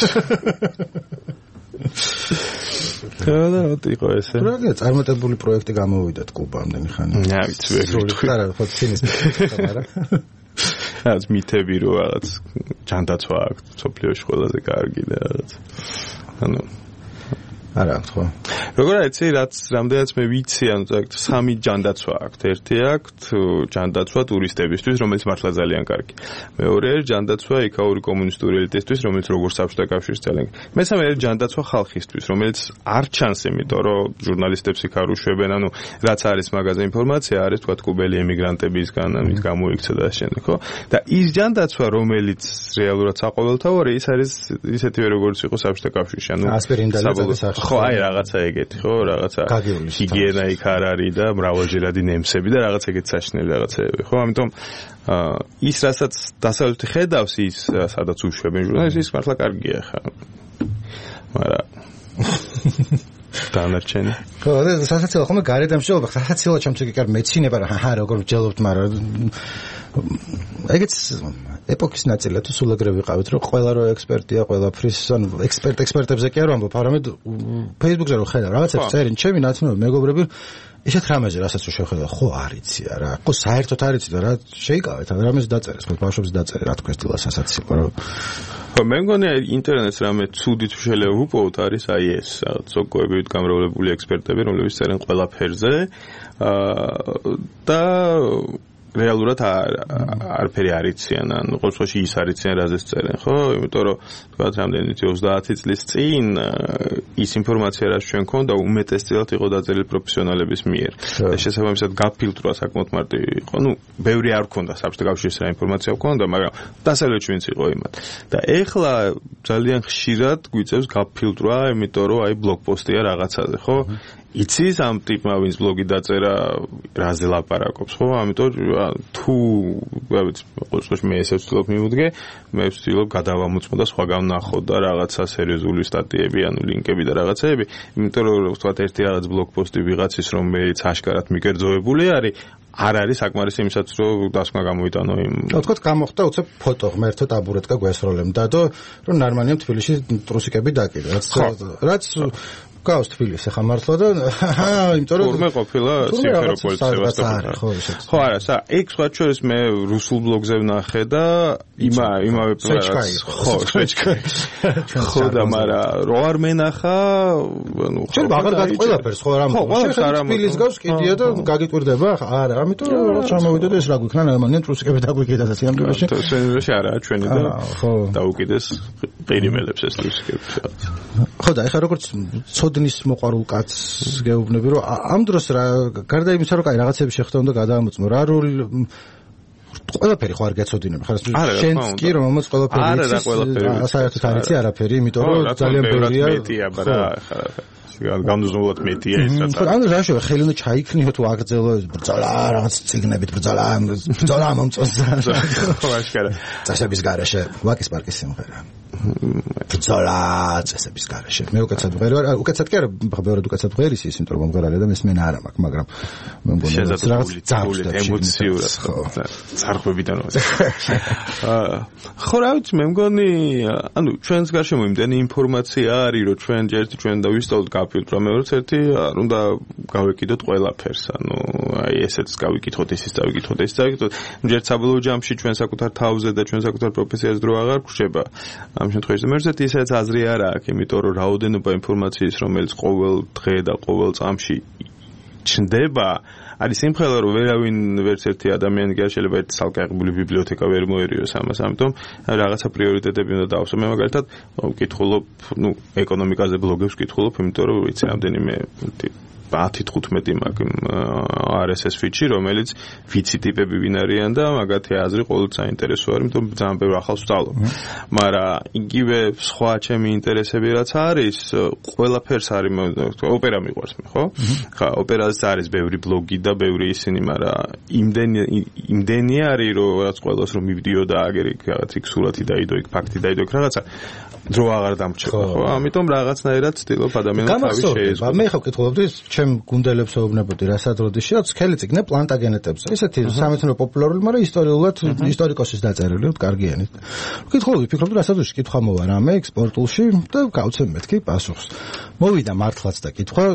და იყო ესე. რა წარმატებული პროექტი გამოვიდათ კუბამდენი ხანი. რა ვიცი ვეღარ. არა, ხო ცინის ხარ. რაც მითები რომ რაღაც ჯანდაცვა აქვს სოფლიოში ყველაზე კარგი და რაღაც. ანუ არა ხო როგორ იცი რაც რამდენიც მე ვიცი ანუ სამი ჯანდაცვა აქვს ერთი აქვს ჯანდაცვა ტურისტებისთვის რომელიც მართლა ძალიან კარგი მეორე არის ჯანდაცვა იქაური კომუნისტური ელიტისთვის რომელიც როგორც საბჭოთა კავშირის ძალიან მესამე არის ჯანდაცვა ხალხისთვის რომელიც არ ჩანს იმიტომ რომ ჟურნალისტებს იქ არ უშვებენ ანუ რაც არის მაგაზე ინფორმაცია არის თქვა კუბელი ემიგრანტებისგან ამის გამოიქცა და შემდეგ ხო და ის ჯანდაცვა რომელიც რეალურად საყოველთაოა ის არის ისეთივე როგორც იყო საბჭოთა კავშირში ანუ ასპირინდალის ხო აი რაღაცა ეგეთი ხო რაღაცა ჰიგიენა იქ არ არის და მრავალჯერადი ნემსები და რაღაცა ეგეთი საშინელი რაღაცეები ხო ამიტომ ის რასაც დასავლეთი ხედავს ის სადაც უშვებენ ჟურნალისტებს ის მართლა კარგია ხა მაგრამ დანარჩენი ხო და სასაცილო ხომ გარედან მსჯელობა სასაცილო ჩემთვის კი არ მეცინება რა როგორ ვჯელობთ მაგრამ ეგეც ეპოქის ნაწილია თუ სულ ეგრე ვიყავით რომ ყველა რო ექსპერტია ყველაფრის ანუ ექსპერტებზე კი არ ვამბობ არამედ Facebook-ზე რო ხედავ რაღაცებს წერენ ჩემი ნაცნობი მეგობრები ისეთ რამეზე რასაც შევხედავ ხო არიცი არა ხო საერთოდ არიცი და რა შეიკავეთ ან რამეს დაწერეს ხო ბავშვებს დაწერე რა თქვენ სტილა სასაცილო რა ხო მე მგონია ინტერნეტს რამე ცუდით შეიძლება ვუპოვოთ არის აი ეს ზოგიერთი გამრავლებული ექსპერტები რომლებიც წერენ ყველაფერზე და რეალურად არაფერი არიციან ან ყოველ შემთხვევაში ის არიციან რაზეც წერენ ხო იმიტომ რომ თქვა რამდენი 30 წლის წინ ის ინფორმაცია რაც ჩვენ ქონდა უმეტესწილად იყო დაწერილი პროფესიონალების მიერ და შესაბამისად გაფილტრვა საკმაოდ მარტივი იყო ნუ ბევრი არ ქონდა საბჭოთა კავშირის რა ინფორმაცია ქონდა მაგრამ დასავლეთში ვინც იყო იმათ და ეხლა ძალიან ხშირად გვიწევს გაფილტრვა იმიტომ რომ აი ბლოგპოსტია რაღაცაზე ხო იცის ამ ტიპმა ვინც ბლოგი დაწერა რაზე ლაპარაკობს ხო ამიტომ თუ ყოველთვის მე ესე ვცდილობ მივუდგე მე ვცდილობ გადავამოწმო და სხვაგან ვნახო და რაღაცა სერიოზული სტატიები ანუ ლინკები და რაღაცეები იმიტომ რომ ვთქვათ ერთი რაღაც ბლოგპოსტი ვიღაცის რომელიც აშკარად მიკერძოებული არის არ არის საკმარისი იმისაც რომ დასკვნა გამოიტანო იმ თქვათ გამოხდა უცებ ფოტო ღმერთო ტაბურეტკა გვესროლებდა და რომ ნორმალია თბილისში ტრუსიკები დაკიდა რაც გავს თბილისი ხა მართლა და იმიტომ რომ თურმე ყოფილა სიმფეროპოლი სევასტოპოლი ხო არა სა ეგ სხვა შორის მე რუსულ ბლოგზე ვნახე და იმავე პლანს ხო ხო და მარა რო არ მენახა ანუ ჩვენ აღარ გაყოლაფერს ხო რა თბილისს გავს კიდია და გაგიტვირდება არა ამიტომ რა ჩამოვიდა და ეს რა გვიქნა ნორმალია ტრუსიკები დაგვიკიდა და სიამბილოში სენერში არა ჩვენი და დაუკიდეს ყირიმელებს ეს ტრუსიკები ხო და ეხლა როგორც ნის მოყარულ კაცს გეუბნები რომ ამ დროს რა გარდა იმისა რომ კაი რაღაცები შეხვდა უნდა გადაამოწმო რა როლი ყველაფერი ხო არ გეცოდინები ხარ შენც კი რომელმაც ყველაფერი საერთოდ არიცი არაფერი იმიტომ რომ ძალიან ბევრია მეტია ბრა გამდუზმულად მეტია ის რაც ანუ რა შეიძლება ხელი უნდა ჩაიქნიო თუ აგრძელო ბრძოლა რაღაც ციგნებით ბრძოლა მომწონს ხო აშკარა წესების გარეშე ვაკის პარკის სიმღერა ბრძოლა წესების გარეშე მე უკეთად ვღერი ვარ უკეთად კი არა ბევრად უკეთად ვღერის ის იმიტომ რომ მომღერალია და მესმენა არ მაქვს მაგრამ მე მგონია რაღაც ძაბული ემოციურად ზარღვებიდან ხო რა ვიცი მე მგონი ანუ ჩვენს გარშემო იმდენი ინფორმაცია არის რომ ჩვენ ერთი ჩვენ და ვისწავლოთ გაფილტრა მეორეც ერთი არ უნდა გავეკიდოთ ყველაფერს ანუ აი ესეც გავიკითხოთ ისიც დავიკითხოთ ეს დავიკითხოთ ჯერ საბოლოო ჯამში ჩვენ საკუთარ თავზე და ჩვენ საკუთარ პროფესიაზე დრო აღარ გვხვდება ამ შემთხვევაში მერცეთ ისეც აზრი არ აქვს იმიტომ რომ რაოდენობა ინფორმაციის რომელიც ყოველ დღე და ყოველ წამში ჩნდება არის სიმხელა რომ ვერავინ ვერც ერთი ადამიანი კი არ შეიძლება ერთ სალკეღებული ბიბლიოთეკა ვერ მოერიოს ამას ამიტომ რაღაცა პრიორიტეტები უნდა დავსვო მე მაგალითად ვკითხულობ ნუ ეკონომიკაზე ბლოგებს ვკითხულობ იმიტომ რომ ვიცი რამდენიმე 10-15 მაგ RSS ფიჩი რომელიც ვიცი ტიპები ვინ არიან და მაგათი აზრი ყოველთვის საინტერესო არის იმიტომ ძალიან ბევრ ახალს ვსწავლობ მაგრამ იგივე სხვა ჩემი ინტერესები რაც არის ყველაფერს არის ოპერა მიყვარს მე ხო ხა ოპერაზე არის ბევრი ბლოგი და ბევრი ისინი მაგრამ იმდენი არის რომ რაც ყველას რომ მივიდიო და აგერი რაღაც იქ სურათი დაიდო იქ ფაქტი დაიდო იქ რაღაცა დრო აღარ დამრჩება ხო ამიტომ რაღაცნაირად ვცდილობ ადამიანებს თავი შეეზღვა მე ხო ვკითხულობდი ჩემ გუნდელებს ვეუბნებოდი რასაც როდის შეაც სქელი წიგნე პლანტაგენეტებზე ისეთი სამეცნიერო პოპულარული მაგრამ ისტორიულად ისტორიკოსის დაწერილი კარგიანით ვკითხულობდი ფიქრობდი რასაც უში კითხვა მოვა რამე ექსპორტულში და გავცემ მეთქი პასუხს მოვიდა მართლაც და კითხვა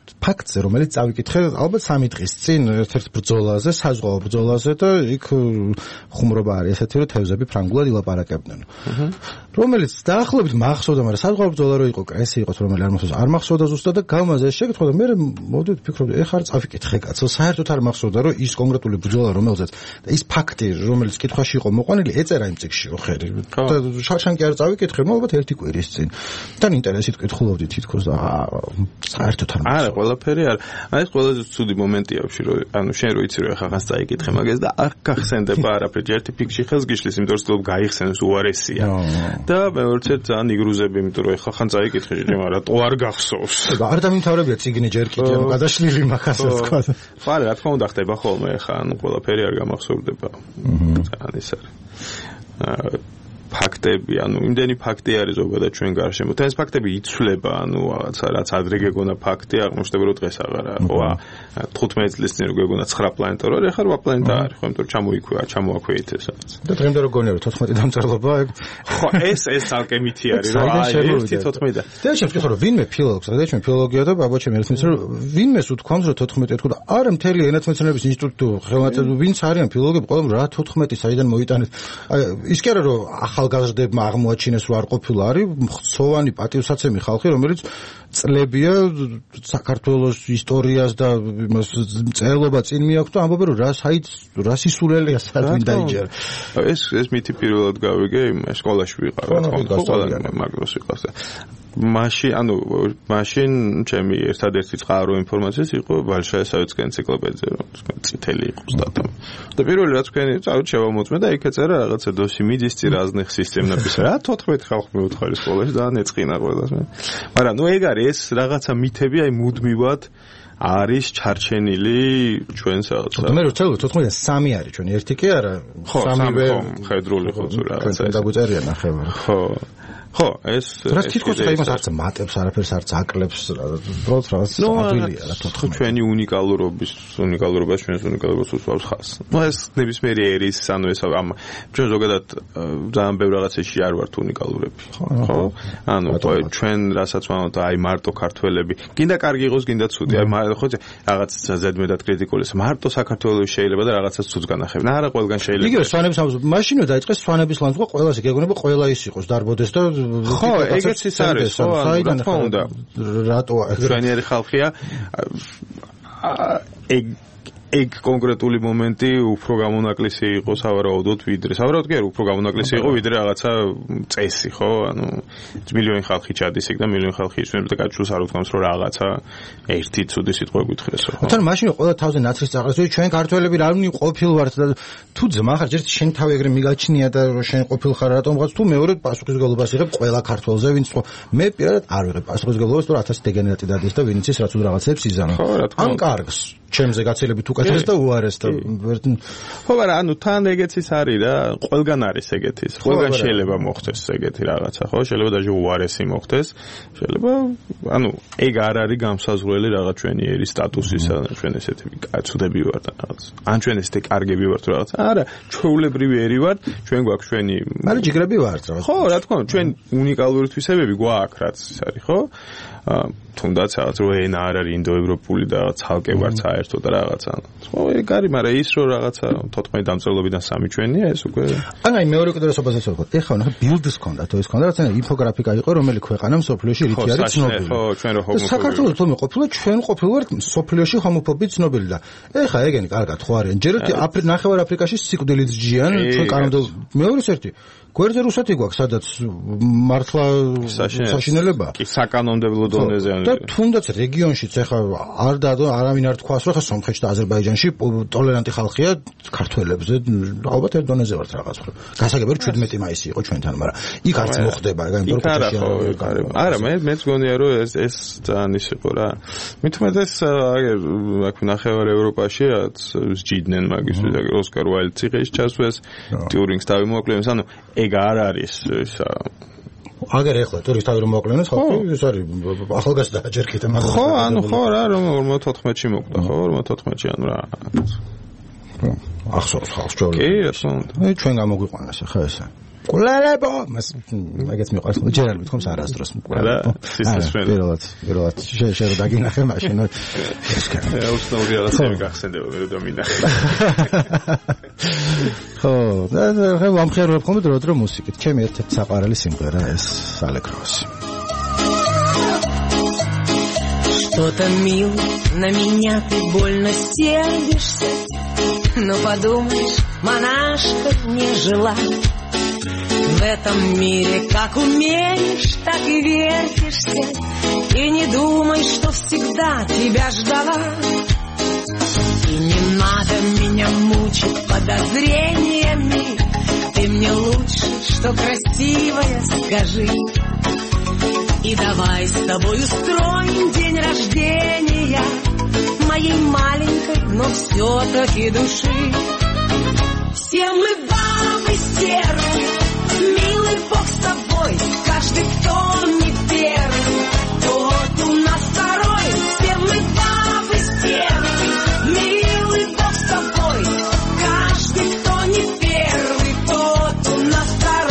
ფაქტზე, რომელიც წავიკითხე ალბათ 3 დღის წინ ერთ-ერთ ბრძოლაზე, საზღვაო ბრძოლაზე და იქ ხუმრობა არის ესეთი, რომ თევზები ფრანგულად ილაპარაკებდნენ. რომელიც დაახლოებით მახსოვდა, მაგრამ საზღვაო ბრძოლა რო იყო, კრესი იყო, რომელიც არ მახსოვდა ზუსტად და გამაზე შეკითხა და მე მოდით ვფიქრობდი, ეხლა არ წავიკითხე კაცო, საერთოდ არ მახსოვდა, რომ ის კონკრეტული ბრძოლა, რომელზეც და ის ფაქტი, რომელიც კითხვაში იყო მოყვანილი, ეწერა იმ წიგნში რო ხერი. და შარშან კი არ წავიკითხე, ალბათ ერთი კვირის წინ. თან ინტერესით კითხულობდი თითქოს და საერთოდ არ მახსოვდა. არა, ყველაფერი არ. აი ეს ყველაზე ცუდი მომენტია ვში, რომ ანუ შენ რო იცი რომ ეხლა ხანს წაიკითხე მაგას და არ გახსენდება არაფერი, ერთი ფიქში ხელს გიშლის, იმიტომ რომ გაიხსენოს უარესია. და მეორეც ძალიან იგრუზები, იმიტომ რომ ეხლა ხან წაიკითხე, მაგრამ რატო არ გახსოვს? არ დამთავრებია ციგნი ჯერ კიდე, ანუ გადაშლილი მაგას თქვა. ხო, რა თქმა უნდა ხდება ხოლმე ეხლა, ანუ ყველაფერი არ გამახსოვდება. ძალიან ის არის. ფაქტები, ანუ იმდენი ფაქტი არის ზოგადად ჩვენ გარშემო. და ეს ფაქტები იცვლება, ანუ რაც ადრე გეგონა ფაქტი, აღმოჩნდება რომ დღეს აღარა. ხო, 15 წლის წინ რო გეგონა 9 პლანეტა რო არის, ახლა 8 პლანეტა არის, ხო, იმიტომ რომ ჩამოაქვეითეს სადაც. და დღემდე რო გონია რომ 14 დამწერლობა, ხო, ეს ცალკე მითი არის, რომ აი 14. და შენ ვფიქრობ რომ ვინმე ფილოლოგს, რა ჩვენ ფილოლოგია და ბაბოჩემი ერთმანეთს რომ ვინმეს უთქვამს რომ 14 თქო და არა მთელი ენათმეცნიერების ინსტიტუტი ხელმძღვანელი ვინც არიან ფილოლოგები, ყველამ რა 14 საიდან მოიტანეს. აი ის კი არა რომ ახალგაზრდებმა აღმოაჩინეს რომ არ ყოფილა არის ხსოვანი პატივსაცემი ხალხი რომელიც წლებია საქართველოს ისტორიას და წერილობა წინ მიაქვს და ამბობენ რომ რა სისულელია სადმინ დაიჯერა. ეს მითი პირველად გავიგე სკოლაში ვიყავ რა თქმა უნდა მაგროს ვიყავს და მაშინ ჩემი ერთადერთი წყარო ინფორმაციას იყო ბალშაესავიცკი ენციკლოპედია რომ წითელი იყოს დატა. და პირველი რაც თქვენი წავით შევამოწმე და იქ ეწერა რაღაცა დოსიმიდის წირაზნეხ სისტემების რა 14 ხალხი მეუთხარი სკოლაში და ნეწყინა ყველას. მაგრამ ნუ ეგ არის ეს რაღაცა მითები აი მუდმივად არის ჩარჩენილი ჩვენს რაღაცა. მე რო წავიდე 14-დან 3 არის ჩვენ ერთი კი არა 3-ვე ხედრული ხო რაღაცა. ჩვენ დაგვიწერია ნახევარი. ხო, ეს რაც თითქოს ხა იმას არც მატებს, არაფერს არც აკლებს, უბრალოდ რაღაც ადვილია რა 14. ჩვენი უნიკალურობა ჩვენს უნიკალურობას უსვამს ხაზს. ნუ ეს ნებისმიერი ერის, ანუ ეს ჩვენ ზოგადად ძალიან ბევრ რაღაცაში არ ვართ უნიკალურები. ხო? ანუ ჩვენ რასაც ვამბობთ, აი მარტო ქართველები, გინდა კარგი იყოს, გინდა ცუდი, აი ხო რაღაც ზედმეტად კრიტიკულის, მარტო საქართველოს შეიძლება და რაღაცას ცუდს განახებენ. არა, ყველგან შეიძლება. იგივე სვანების მაშინვე დაიწყეს სვანების ლანძღვა, ყველას ეგონება ყველა ის იყოს, დარბოდეს და ხო, ეგეც ის არის, ხო, რა თქმა უნდა. რატოა ჩვენიერი ხალხია ეგ კონკრეტული მომენტი უფრო გამონაკლისი იყო სავარაუდოდ ვიდრე. სავარაუდოდ კი არა, უფრო გამონაკლისი იყო ვიდრე რაღაცა წესი, ხო? ანუ მილიონი ხალხი ჩადის ეგ და მილიონი ხალხი ისვენებს და კაცს არ უთქვამს რომ რაღაცა ერთი ცუდი სიტყვა გითხრესო, ხო? თან მაშინ ყველა თავზე ნაცრის წაყრეს, რომ ჩვენ ქართველები რა ყოფილვართ და თუ ძმა ხარ, ჯერ შენ თავი ეგრე მიგაჩნია და რომ შენ ყოფილ ხარ რატომღაც თუ მეორედ პასუხისმგებლობას იღებ ყველა ქართველზე, ვინც მე პირადად არ ვიღებ პასუხისმგებლობას, რომ 1000 დეგენერატი დადეს და ვინც ის რაც უდ რაღაცებს იზამო. ამ კარგს ჩემზე გაცილებით უკეთეს და უარეს და ხო, მაგრამ ანუ თან ეგეც ის არის რა, ყველგან არის ეგეთის. ყველგან შეიძლება მოხდეს ეგეთი რაღაცა, ხო? შეიძლება даже უარესი მოხდეს. შეიძლება, ანუ ეგ არ არის გამსაზღვრელი რაღაც ჩვენი ერის სტატუსისა, ჩვენ ესეთი კაცუდები ვართ და რაღაც. ან ჩვენ ესეთი კარგები ვართ რაღაც. არა, ჩვეულებრივი ერი ვართ, ჩვენ გვაქვს ჩვენი მაგრამ ჯიგრები ვართ რაღაც. ხო, რა თქმა უნდა, ჩვენ უნიკალური თვისებები გვაქვს რაც ის არის, ხო? თუნდაც რაღაც რო ენა არ არის ინდოევროპული და ცალკე ვარ საერთოდ რაღაცა. ხო, ეგ არის, მაგრამ ის რო რაღაცა 14 დამწერლობიდან 3 ჩვენია, ეს უკვე. აი მეორე კეთილობასაც ვთქვათ. ეხლა ნახე ბილდის ქონდა, თუ ის ქონდა რაღაცა ინფოგრაფიკა იყო, რომელი ქვეყანა მსოფლიოში რითი არის ცნობილი. ხო, ჩვენ რო ჰომოფობია. საქართველოს თომე ყოფილა ჩვენ ყოფილვართ მსოფლიოში ჰომოფობია ცნობილი და ეხლა ეგენი კარგად ხო არიან. ჯერ ნახევარ აფრიკაში სიკვდილით ჯიან, ჩვენ კანონმდებლ მეორეს ერთი გვერდზე რუსეთი გვაქვს, სადაც მართლა საშინელება. კი, საკანონმდებლო დონეზე და თუნდაც რეგიონშიც ეხლა არავინ არ თქვას, რომ ხა სომხეთში და აზერბაიჯანში ტოლერანტი ხალხია ქართველებზე, ალბათ ერთ დონეზე ვართ რაღაც. გასაგებია რომ 17 მაისი იყო ჩვენთან, მაგრამ იქ არც მოხდება, ეგ არა, მეც გონია რომ ეს ძალიან ის იყო რა. მithumetes ეს აქ ნახევარ ევროპაში რაც სჯიდნენ მაგის, ოსკარ უაილდს იღეს ჩასვეს, ტიურინგს თავი მოაკლევს, ანუ ეგ არ არის ისა აგერ ეხლა ტურისტ თავი რომ მოაკლენოს ხო ეს არის ახალგაზრდა ჯერ კიდევ მაგრამ ხო ანუ ხო რა რომ 54-ში მოკვდა ხო 54-ში ანუ რა ახსოვს ხალხს ჯორი კი რა თქმა უნდა ჩვენ გამოგვიყვანეს ხა ესა მკვლელებო მაგაც მიყვარს ჯერ არ მithkoms არასდროს მკვლელებო პირველად შეიძლება დაგინახე მაშინ უცნაური რაღაცები გახსენდება მე რომ მინახე ხო და ვამხერებ ხოლმე დრო მუსიკით ჩემი ერთ-ერთი საყვარელი სიმღერა ეს ალეგროვას Что-то, мил, на меня ты больно сердишься, но подумаешь, монашка не жила. В этом мире как умеешь, так и вертишься, и не думай, что всегда тебя ждала. И не надо меня мучить подозрениями, ты мне лучше, что красивая, скажи. И давай с тобой устроим день рождения моей маленькой, но все-таки души. Все мы бабы стервы, милый Бог с тобой, каждый, кто не первый, тот у нас второй. Все мы бабы стервы, милый Бог с тобой, каждый, кто не первый, тот у нас второй.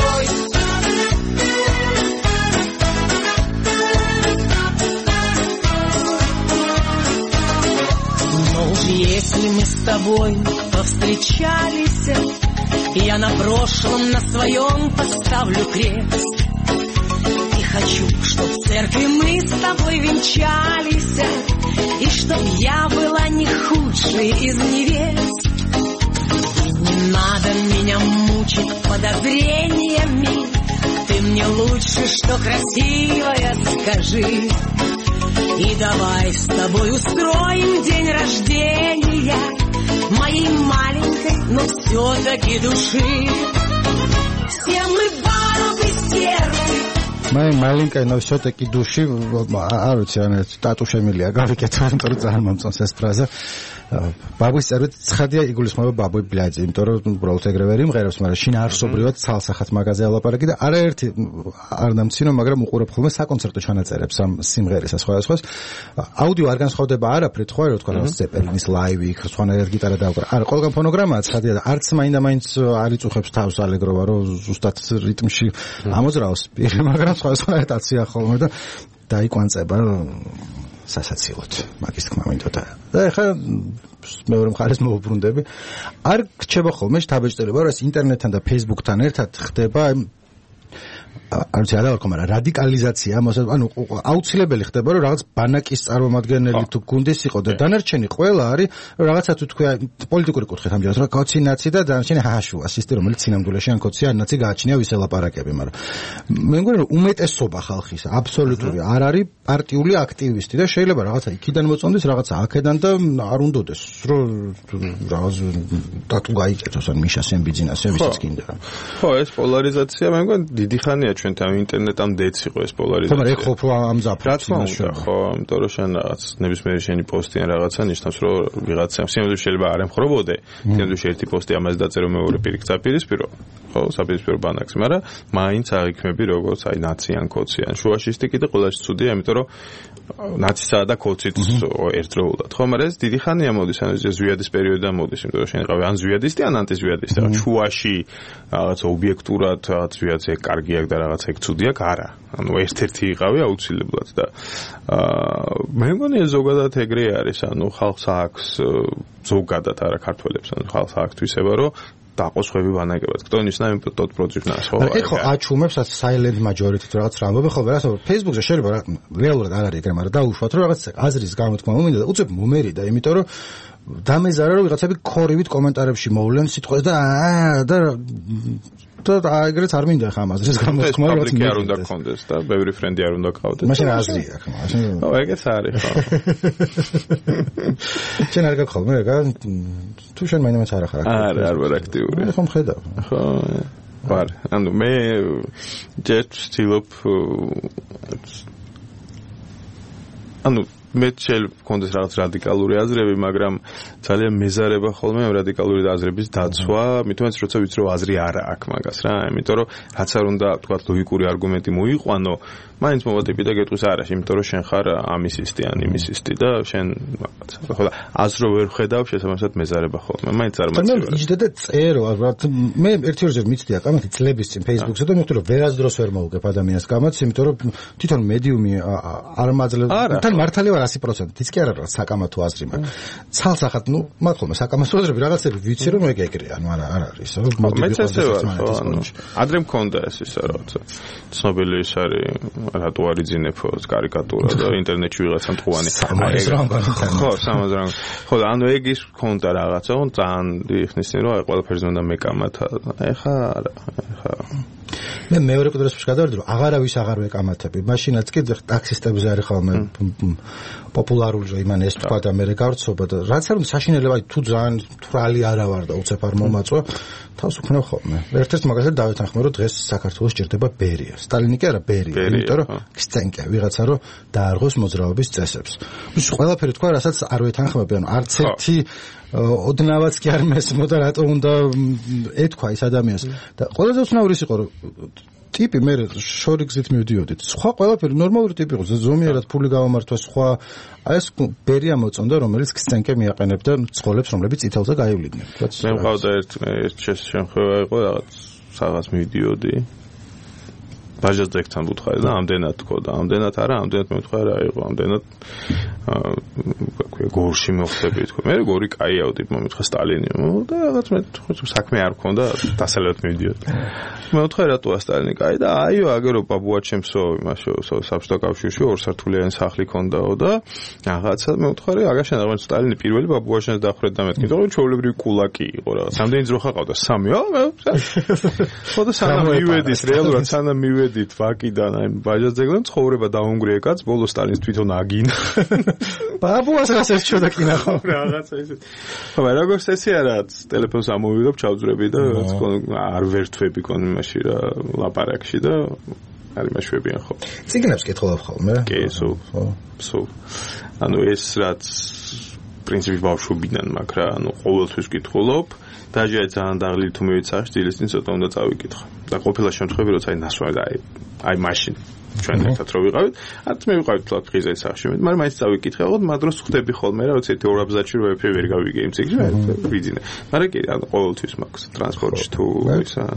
Если мы с тобой повстречались, я на прошлом, на своем поставлю крест. И хочу, чтоб в церкви мы с тобой венчались, и чтоб я была не худшей из невест. И не надо меня мучить подозрениями, ты мне лучше, что красивая, скажи. И давай с тобой устроим день рождения моей маленькой, но все-таки души. Все мы бабы стервы. Моей маленькой, но все-таки души. არ ვიცი, ან ტატუ შემილია გავიკეთო, იმიტომ რომ ძალიან მომწონს ეს ფრაზა. ბაბუის წერვით ცხადია იგულისხმება ბაბუი ბლაძე, იმიტომ რომ უბრალოდ ეგრევე ვერ იმღერებს, მაგრამ შინაარსობრივად ცალსახად მაგაზე ალაპარაკი და არაერთი არ დამცინო, მაგრამ უყურებ ხოლმე საკონცერტო ჩანაწერებს ამ სიმღერისა სხვადასხვას. აუდიო არ განსხვავდება არაფრით, ხო, რა თქვა, რაღაც ზეპელინის ლაივი, სხვანაირად გიტარა დაუკრა. არა, ყველგან ფონოგრამაა ცხადია და არც მაინდა-მაინც არ იწუხებს თავს ალეგროვა, რომ ზუსტად რიტმში ამოძრაოს, მაგრამ სხვადასხვანაირად აცია ხოლმე და დაიკვანწება სასაცილოდ მაგის თქმა მინდოდა და ეხლა მეორე მხარეს მოვუბრუნდები არ გრჩება ხოლმე შთაბეჭდილება რომ ეს ინტერნეტთან და ფეისბუქთან ერთად ხდება არ ვიცი რა ვქო მაგრამ რადიკალიზაცია ანუ აუცილებელი ხდება რომ რაღაც ბანაკის წარმომადგენელი თუ გუნდის იყო და დანარჩენი ყველა არის რაღაცა თუ თქვა პოლიტიკური კუთხით ამჯერად რომ კოცი ნაცი და დანარჩენი ჰაშუა სისტი რომელიც სინამდვილეში ან კოცი ან ნაცი გააჩნია ვის ელაპარაკები მაგრამ მე მგონი რომ უმეტესობა ხალხის აბსოლუტური არ არის პარტიული აქტივისტი და შეიძლება რაღაცა იქიდან მოწონდეს რაღაცა აქედან და არ უნდოდეს რომ რაღაც დატუ გაიკეთოს ან მიშასენ ბიზნესზე ვისაც კიდე ხო ეს პოლარიზაცია მე მგონი დიდი ხანია ჩვენთან ინტერნეტამდეც იყო ეს პოლარიზაცია. მაგრამ ეხლა უფრო ამზაფრებს იმაში. ხო, იმიტომ რომ შენ რაღაც ნებისმიერი შენი პოსტი ან რაღაცა ნიშნავს რომ ვიღაცამ სიამოვნებაში შეიძლება არ ემხრობოდე. სიამოვნებაში ერთი პოსტი ამას დაწერო მეორე პირისპირო. ხო, საპირისპირო ბანაკს, მაგრამ მაინც აღიქმები როგორც აი ნაციან კოციან. შუაშისტი კიდე ყველაში ცუდია, იმიტომ რომ ნაცისა და კოციც ერთდროულად. ხო, მაგრამ ეს დიდი ხანია მოდის, ანუ ეს ზვიადის პერიოდიდან მოდის, იმიტომ რომ შენ იყავი ან ზვიადისტი ან ანტიზვიადისტი. შუაში რაღაც ობიექტურად რაღაც ზვიადზე კარგი აქვს და რაღაც ეგ ცუდია, არა. ანუ ერთ-ერთი იყავი აუცილებლად და მე მგონი ზოგადად ეგრე არის, ანუ ხალხს აქვს ზოგადად არა ქართველებს, ანუ ხალხს აქვს თვისება, რომ დაყოსხვები ვანაგებად. Кто не знает, тот против нас. ეხო აჩუმებს silent majority რაღაც რა ამბობ, ხო, რაღაცა Facebook-ზე შეიძლება რეალურად არ არის ეგრე, მაგრამ დაუშვათ რომ რაღაც აზრის გამოთქმა მომინდა და უცებ მომერიდა, იმიტომ რომ დამეზარა რომ ვიღაცები ქორივით კომენტარებში მოვლენ სიტყვას და ეგრეც არ მინდა ხა ამაზრის გამოთქმა რაღაც მე არ უნდა გქონდეს და ბევრი ფრენდი არ უნდა გყავდეს. მაშინ აზრი აქვს, მაშინ. ო, ეგეც არის ხო. შენ არ გქოლმე რა? თუ შენ მაინც არ ახარ აქტიური. არ ვარ აქტიური. ხო მხედავ. ხო. ვარ. ანუ მე ჯერ ვცდილობ ანუ მე შეიძლება გქონდეს რაღაც რადიკალური აზრები, მაგრამ ძალიან მეზარება ხოლმე ამ რადიკალური აზრების დაცვა, მithumetes როცა ვიცი რომ აზრი არა აქვს მაგას რა, იმიტომ რომ რაც არ უნდა თქვა ლოგიკური არგუმენტი მოიყვანო, მაინც მოვატიპი და გეტყვის არა, იმიტომ რომ შენ ხარ ამისისტი ან იმისისტი და შენ ხო და აზრო ვერ ხედავ შესაბამისად მეზარება ხოლმე. მაინც არ მოცივე. იჯდა და წერო, მე ერთი-ორჯერ მიცდია კამათი წლების წინ Facebook-ზე და მივხვდი რომ ვერასდროს ვერ მოვუგებ ადამიანს კამათს, იმიტომ რომ თვითონ მედიუმი არ მაძლევს. თან მართალი ვარ 100%. ის კი არ არის საკამათო აზრი, მაგრამ ცალსახად, მათ ხოლმე საკამათო აზრები რაღაცები ვიცი რომ ეგ ეგრეა, არ არის. მეც ესე ვარ, ადრე მქონდა ეს ისა რაღაცა. ცნობილი ის არის რატო არ იძინებო კარიკატურა და ინტერნეტში ვიღაცამ თქვანი. ხო, სამაზრანგ. ხო, ანუ ეგ ის მქონდა რაღაცა, ძალიან იხნის რომ აი ყველაფერზე უნდა მეკამათა. ეხა არა, ეხა მე მეორე კუდრესში გადავედი რომ აღარავის აღარ ვეკამათები. მაშინაც კი ტაქსისტებზე არის ხოლმე პოპულარული რომ იმან ეს თქვა და მე გავრცობა და რაც არ უნდა საშინელება თუ ძალიან თვრალი არა ვარ და უცებ არ მომაწვა თავს უქნევ ხოლმე. ერთ-ერთ მაგალითად დავეთანხმე რომ დღეს საქართველოს ჭირდება ბერია. სტალინი კი არა ბერია, იმიტომ რომ გსცენკია ვიღაცა რომ დაარღოს მოძრაობის წესებს. ის ყველაფერი თქვა რასაც არ ვეთანხმები, ანუ არც ერთი ოდნავაც კი არ მესმოდა რატო უნდა ეთქვა ის ადამიანს და ყველაზე უცნაურის იყო რომ ტიპი მე შორი გზით მივდიოდით. სხვა ყველაფერი ნორმალური ტიპი იყო, ზომიერად ფული გავამართვა, სხვა აი ეს ბერია მოწონდა, რომელიც გსცენკე მიაყენებდა ცხოველებს, რომლებიც წითელზე გაივლიდნენ. მე მყავდა ერთ შემთხვევა იყო რაღაც რაღაც მივდიოდი. ბაჟაზდეკთან ვუთხარი და ამდენად თქო და ამდენად არა, ამდენად მე ვთქვა რა იყო, ამდენად გორში მოხდები თქო. მე გორი კაიაო ტიპი მომითხრა სტალინი და რაღაც მე საქმე არ მქონდა, დასალევად მივდიოდი. მე ვთქვი რატოა სტალინი კაი და აიო აგერო ბაბუა ჩემსო იმაშო საბჭოთა კავშირში ორ სართულიანი სახლი ქონდაო და რაღაცა მე ვთქვი აგაშენ რაღაც სტალინი პირველი ბაბუაშენს დახრეთ და მეთქი თქო ჩოვლებრივი კულაკი იყო რაღაც. სამდენი ძრო ხაყავდა 3-ო მე ხო და სანამ მივედით რეალურად სანამ მივედით ვაკიდან აი ბაჟაზდეკლან ცხოვრება დაუნგრია კაც ბოლოს სტალინს თვითონ აგინა. ბაბუას რას ერჩოდა კინა ხო რაღაცა ისე. ხო როგორც ესე არაც ტელეფონს ამოვიღებ ჩავძრები და არ ვერთვები კონი მაშინ რა ლაპარაკში და არ იმაშვებიან ხო. ციგნებს კითხულობ ხოლმე? კი, სულ. ანუ ეს რაც პრინციპი ბავშვობიდან მაქვს რა, ანუ ყოველთვის კითხულობ. დაჟე ძალიან დაღლილი თუ მივიცახე, დილისწინ ცოტა უნდა წავიკითხო. და ყოფილა შემთხვევები როცა აი ნასვლა აი მაშინ ჩვენ ერთად რო ვიყავით, არც მე ვიყავით თლად ფრიზეის სახში, მაგრამ მაინც წავიკითხე, ხო მაგ დროს ხვდები ხოლმე რა, როცა ერთი ორ აბზაცში ვერ გავიგე იმ ციგნში, ვიძინე. მაგრამ კი, ანუ ყოველთვის მაქვს ტრანსპორტში თუ ისა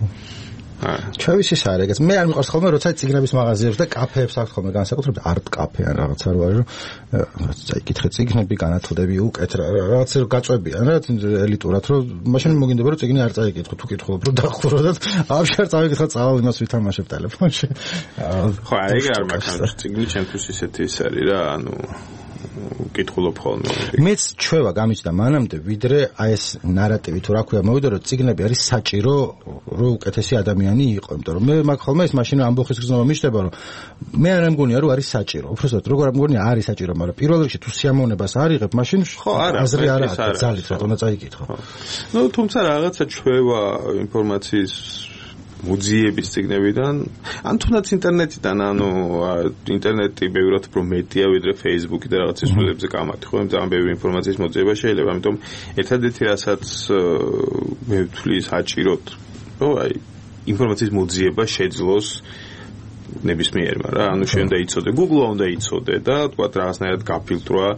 ჩავისის არ ეგეც მე არ მიყვარს ხოლმე როცა ციგნების მაღაზიებს და კაფეებს აქვს ხოლმე განსაკუთრებით არტ კაფე ან რაღაცა რო არის რომ წაიკითხე ციგნები განათლდები უკეთ რაღაც რო გაწვებიან რა ელიტურად რომ მაშინ მოგინდება რომ ციგნი არ წაიკითხო თუ კითხულობ რომ დახურო და აბშარ წავიკითხა წავალ იმას ვითამაშებ ტელეფონში ხო ეგ არ მაქვს ციგნი ჩემთვის ისეთი ის არის რა ანუ კითხულობ ხოლმე. მეც ჩვევა გამიჩნდა მანამდე, ვიდრე აი ეს ნარატივი თუ რა ქვია, მოვიდა რომ ციგნები არის საჭირო, რომ უკეთესი ადამიანი იყო, იმიტომ რომ მე მაგ ხოლმე ეს მაშინ ამბოხის გზნობა მიჩნდება, რომ მე არ მგონია რომ არის საჭირო. უბრალოდ როგორ მგონია არის საჭირო, მაგრამ პირველ რიგში თუ სიამოვნებას არ იღებ, მაშინ ხო არა, აზრი არ აქვს, ძალით რა უნდა წაიკითხო. ნუ თუმცა რაღაცა ჩვევა ინფორმაციის მუზეების ციგნებიდან, ან თუნდაც ინტერნეტიდან, ანუ ინტერნეტი ბევრად უფრო მეტია ვიდრე Facebook-ი და რაღაც ისულებზე კამათი, ხო, ძალიან ბევრი ინფორმაციის მოძიება შეიძლება, ამიტომ ერთადერთი რასაც მე ვთვლი საჭიროდ, ხო, აი ინფორმაციის მოძიება შეძლოს ნებისმიერმა რა, ანუ შენ უნდა იცოდე Google-ა უნდა იცოდე და თქვა რაღაცნაირად გაფილტროა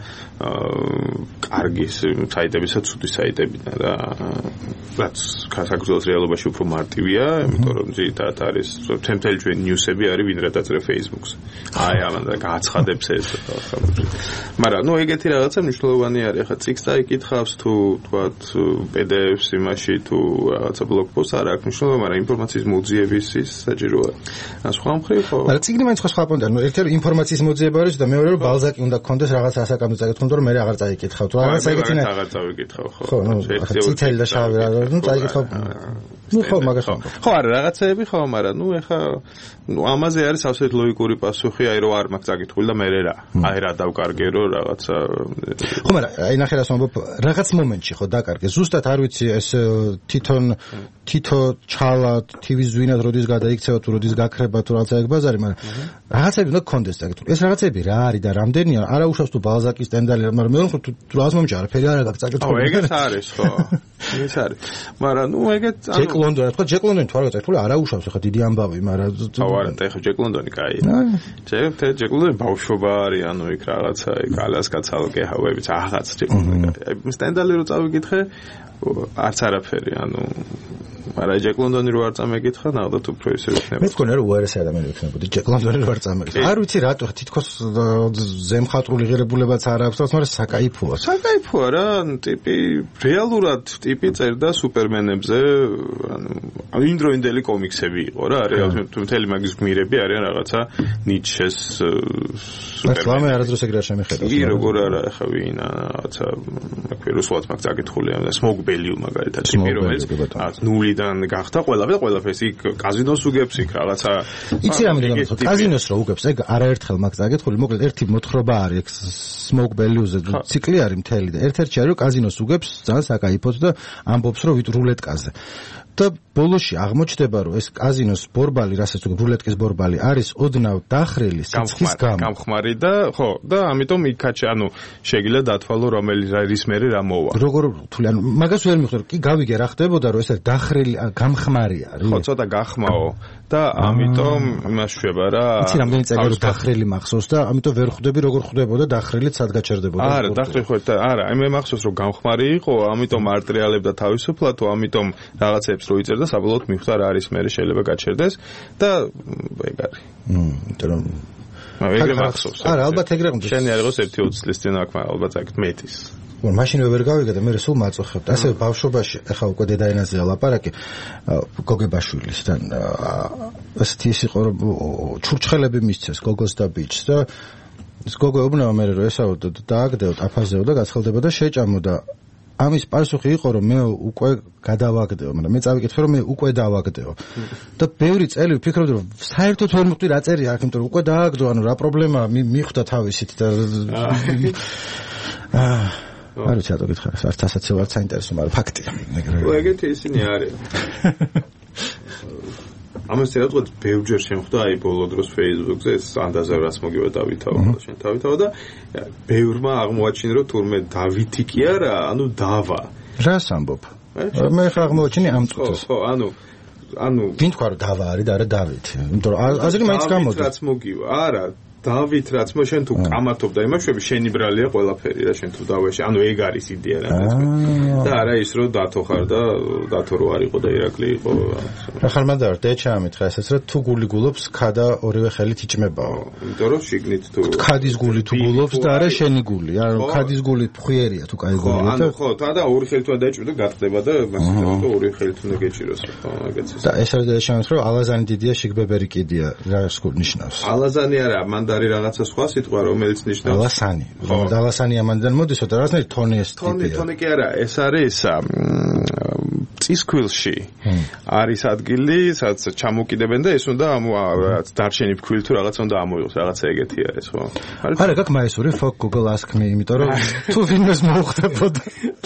კარგი საიტებისა, ცუდი საიტებიდან რა. რაც საქართველოს რეალობაში უფრო მარტივია, იმიტომ რომ ძირითადად არის თემთელი ჩვენ ნიუსები არის ვინრა დაწერა Facebook-ზე. აი ამან და გააცხადებს ეს ხალხი. მაგრამ ნუ ეგეთი რაღაცა მნიშვნელოვანი არის, ხა ციგს დაიკითხავს თუ თქვა PDF-ს იმაში თუ რაღაცა ბლოგ-პოსტს არ აქვს მნიშვნელობა, მაგრამ ინფორმაციის მოძიების ის საჭიროა. ან სხვა მხრივ ხო. მაგრამ ციგნი მაინც სხვა პონტი, ანუ ერთ-ერთი ინფორმაციის მოძიება არის და მეორე რომ ბალზაკი უნდა გქონდეს რაღაც ასაკამდე წაიკითხო, რომ მე აღარ წაიკითხავ. თუ რაღაც ეგეთი აღარ წავიკითხავ ხო. ხო, წითელი და შავი რა ნუ წაიკითხავ. ნუ ხო მაგას ხო არა რაღაცეები ხო, მაგრამ ნუ ეხა ნუ ამაზე არის ასეთ ლოგიკური პასუხი, აი რომ არ მაქვს წაკითხული და მე რა. აი რა დავკარგე რომ რაღაცა ხო, მაგრამ აი ნახე რას ვამბობ, რაღაც მომენტში ხო დაკარგე. ზუსტად არ ვიცი ეს თითო ჩალა TV-ს ვინად როდის გადაიქცევა თუ როდის გაქრება თუ რაღაცა ეგ ბაზარი, მაგრამ რაღაცები უნდა გქონდეს წაკითხული. ეს რაღაცები რა არის და რამდენია? არა უშავს თუ ბალზაკის სტენდალი, მაგრამ მე ვთქვი თუ რაღაც მომენტში არაფერი არ აქვს წაკითხული. ხო, ეგეც არის ხო. ეს არის. მაგრამ ნუ ეგეთ ჯეკ ლონდონი, ხო ჯეკ ლონდონი თვალე წაიფული არა უშავს ხა დიდი ამბავი, მაგრამ არა, ეხა ჯეკ ლონდონი კაია. ჯეკ ლონდონი ბავშვობა არის, ანუ იქ რაღაცა იქ ალასკაცალკე ჰავებიც აღაც ჯეკ ლონდონი. აი სტენდალი რო წავიკითხე, არც არაფერი, ანუ მაგრამ ჯეკ ლონდონი რო არ წამეკითხა, ნახოთ უფრო ისე იქნება. მე მგონია რომ უარესი ადამიანი ვიქნებოდი ჯეკ ლონდონი რო არ წამეკითხა. არ ვიცი რატო თითქოს ზემხატვრული ღირებულებაც არ აქვს, მაგრამ საკაიფოა. საკაიფოა რა, ტიპი რეალურად ტიპი წერდა სუპერმენებზე, ანუ იმდროინდელი კომიქსები იყო რა, რეალურად მთელი მაგის გმირები არიან რაღაცა ნიჩეს სუპერმენი. მე არასდროს ეგრე არ შემიხედავს. კი, როგორ არა, ახლა ვინა, რაღაცა აკვე რუსულად მაგ წაკითხული ამ სმოგ ბელიუ მაგალითად ტიპი რომელიც ნულიდან გახდა ყველაფერს იქ კაზინოს უგებს იქ რაღაცა იცი რა მინდა გითხრათ კაზინოს რო უგებს ეგ არაერთხელ მაგ წაკითხული მოკლედ ერთი მოთხრობა არის ეგ სმოგ ბელიუზე ციკლი არის მთელი და ერთ-ერთი არის რომ კაზინოს უგებს ძალიან საკაიფოდ და ამბობს რომ რულეტკაზე და ბოლოში აღმოჩნდება რომ ეს კაზინოს ბორბალი რასაც უგებ რულეტკის ბორბალი არის ოდნავ დახრილი სიცხის გამო გამხმარი და ხო და ამიტომ იქაც ანუ შეგიძლია დათვალო რის მერე რა მოვა როგორ თვლი ანუ მაგას ვერ მიხვდები კი გავიგე რა ხდებოდა რომ ეს დახრილი გამხმარი არის ხო ცოტა გახმაო და ამიტომ იმას შვება რა იცი რამდენი წელი რომ დახრილი მახსოვს და ამიტომ ვერ ხვდები როგორ ხდებოდა დახრილი სად გაჩერდებოდა არა დახრილი ხო არა მე მახსოვს რომ გამხმარი იყო ამიტომ არ ტრიალებდა თავისუფლად ამიტომ რაღაცებს რო იწერდა საბოლოოდ მიხვდა რა არის მე შეიძლება გაჩერდეს და ეგ არის იმიტომ ეგრე მახსოვს არა ალბათ ეგრე მგონი შენი არ იყოს 1-20 წლის წინ აქ ალბათ აქ მეტის მაშინ ვერ გავიგე და მე სულ მაწუხებთ ასევე ბავშვობაში ახლა უკვე დედაენაზეა ლაპარაკი გოგებაშვილისთან ასეთი ის იყო რომ ჩურჩხელები მისცეს გოგოს და ბიჭს და ეს გოგო უბნება მე რომ ესაო დააგდეო აფაზეო და გაცხელდება და შეჭამო და ამის პასუხი იყო რომ მე უკვე გადავაგდეო, მაგრამ მე წავიკითხე რომ მე უკვე დავაგდეო. და ბევრი წელი ვფიქრობდი რომ საერთოდ ვერ მივხვდი რა წერია აქ, იმიტომ რომ უკვე დააგდო, ანუ რა პრობლემა მიხვდა თავისით და არ ვიცი რატო გითხარ, არც ასაცილ არც საინტერესო, მაგრამ ფაქტია. ეგეთი ისინი არის. ამას ერთად ბევრჯერ შემხვდა აი ბოლო დროს Facebook-ზე ეს ანდაზე რაც მოგივა დავითავა შენ დავითავა და ბევრმა აღმოაჩინა რომ თურმე დავითი კი არა ანუ დავა რას ამბობ მე ხა აღმოაჩინე ამ წუთს ხო ანუ ვინ თქვა რომ დავა არის და არა დავითი იმიტომ რომ აზრი მაინც გამოდის რაც მოგივა არა დავით რაც შენ თუ კამათობ და იმაშვები შენი ბრალია ყველაფერი რა შენ თუ დავეში ანუ ეგ არის იდეა რა და არა ის რომ დათო ხარ და დათო რო არ იყო და ირაკლი იყო ახლა მანდარ დეჩა ამითხრა ესეც რომ თუ გული გულობს ქადა ორივე ხელით იჭმებაო იმიტომ რომ შიგნით თუ ქადის გული თუ გულობს და არა შენი გული ანუ ქადის გული ფხვიერია თუ კაი გულია და ხო და ორი ხელით უნდა დაიჭმო და გატყდება და მასე ორი ხელით უნდა გეჭიროს ხო ეგეც და ეს არის დეჩა ამითხრა ალაზანი დიდია შიგბებერი კიდია რა ნიშნავს ალაზანი არა მანდარი რაღაცა სხვა სიტყვა რომელიც ნიშნავს ალასანი ალასანი ამანდან მოდისო და რაღაცნაირ თონი ეს ტიპია თონი კი არა ეს არის წისქვილში არის ადგილი სადაც ჩამოკიდებენ და ეს უნდა რაღაც დარჩენი ფქვილი თუ რაღაცა უნდა ამოიღოს რაღაცა ეგეთი არის ხო არა გაკ მაისური fuck Google ask me იმიტომ რომ თუ ვინმეს მოუხდებოდა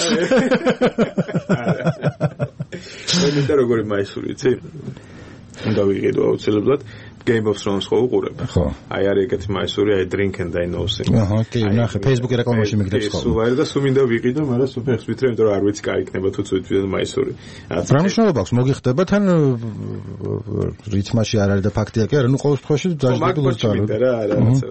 მე და როგორი მაისური იცი უნდა ვიყიდო აუცილებლად Game of Thrones ხო უყურებ? ხო. აი არის ეგეთი მაისური, აი Drink and I Know Thing. აჰა, კი, ნახე, Facebook-ი რეკლამაში მიგდებს ხო. სულ არის და სულ მინდა ვიყიდო, მაგრამ სულ ფეხს ვითრე, იმიტომ რომ არ ვიცი კაი იქნება თუ ცუდ მაისური. რა მნიშვნელობა აქვს მოგიხდება თან რითმაში არ არის და ფაქტია კი არა, ნუ ყოველ შემთხვევაში დაჟინებული ვარ. რა, რაღაცა.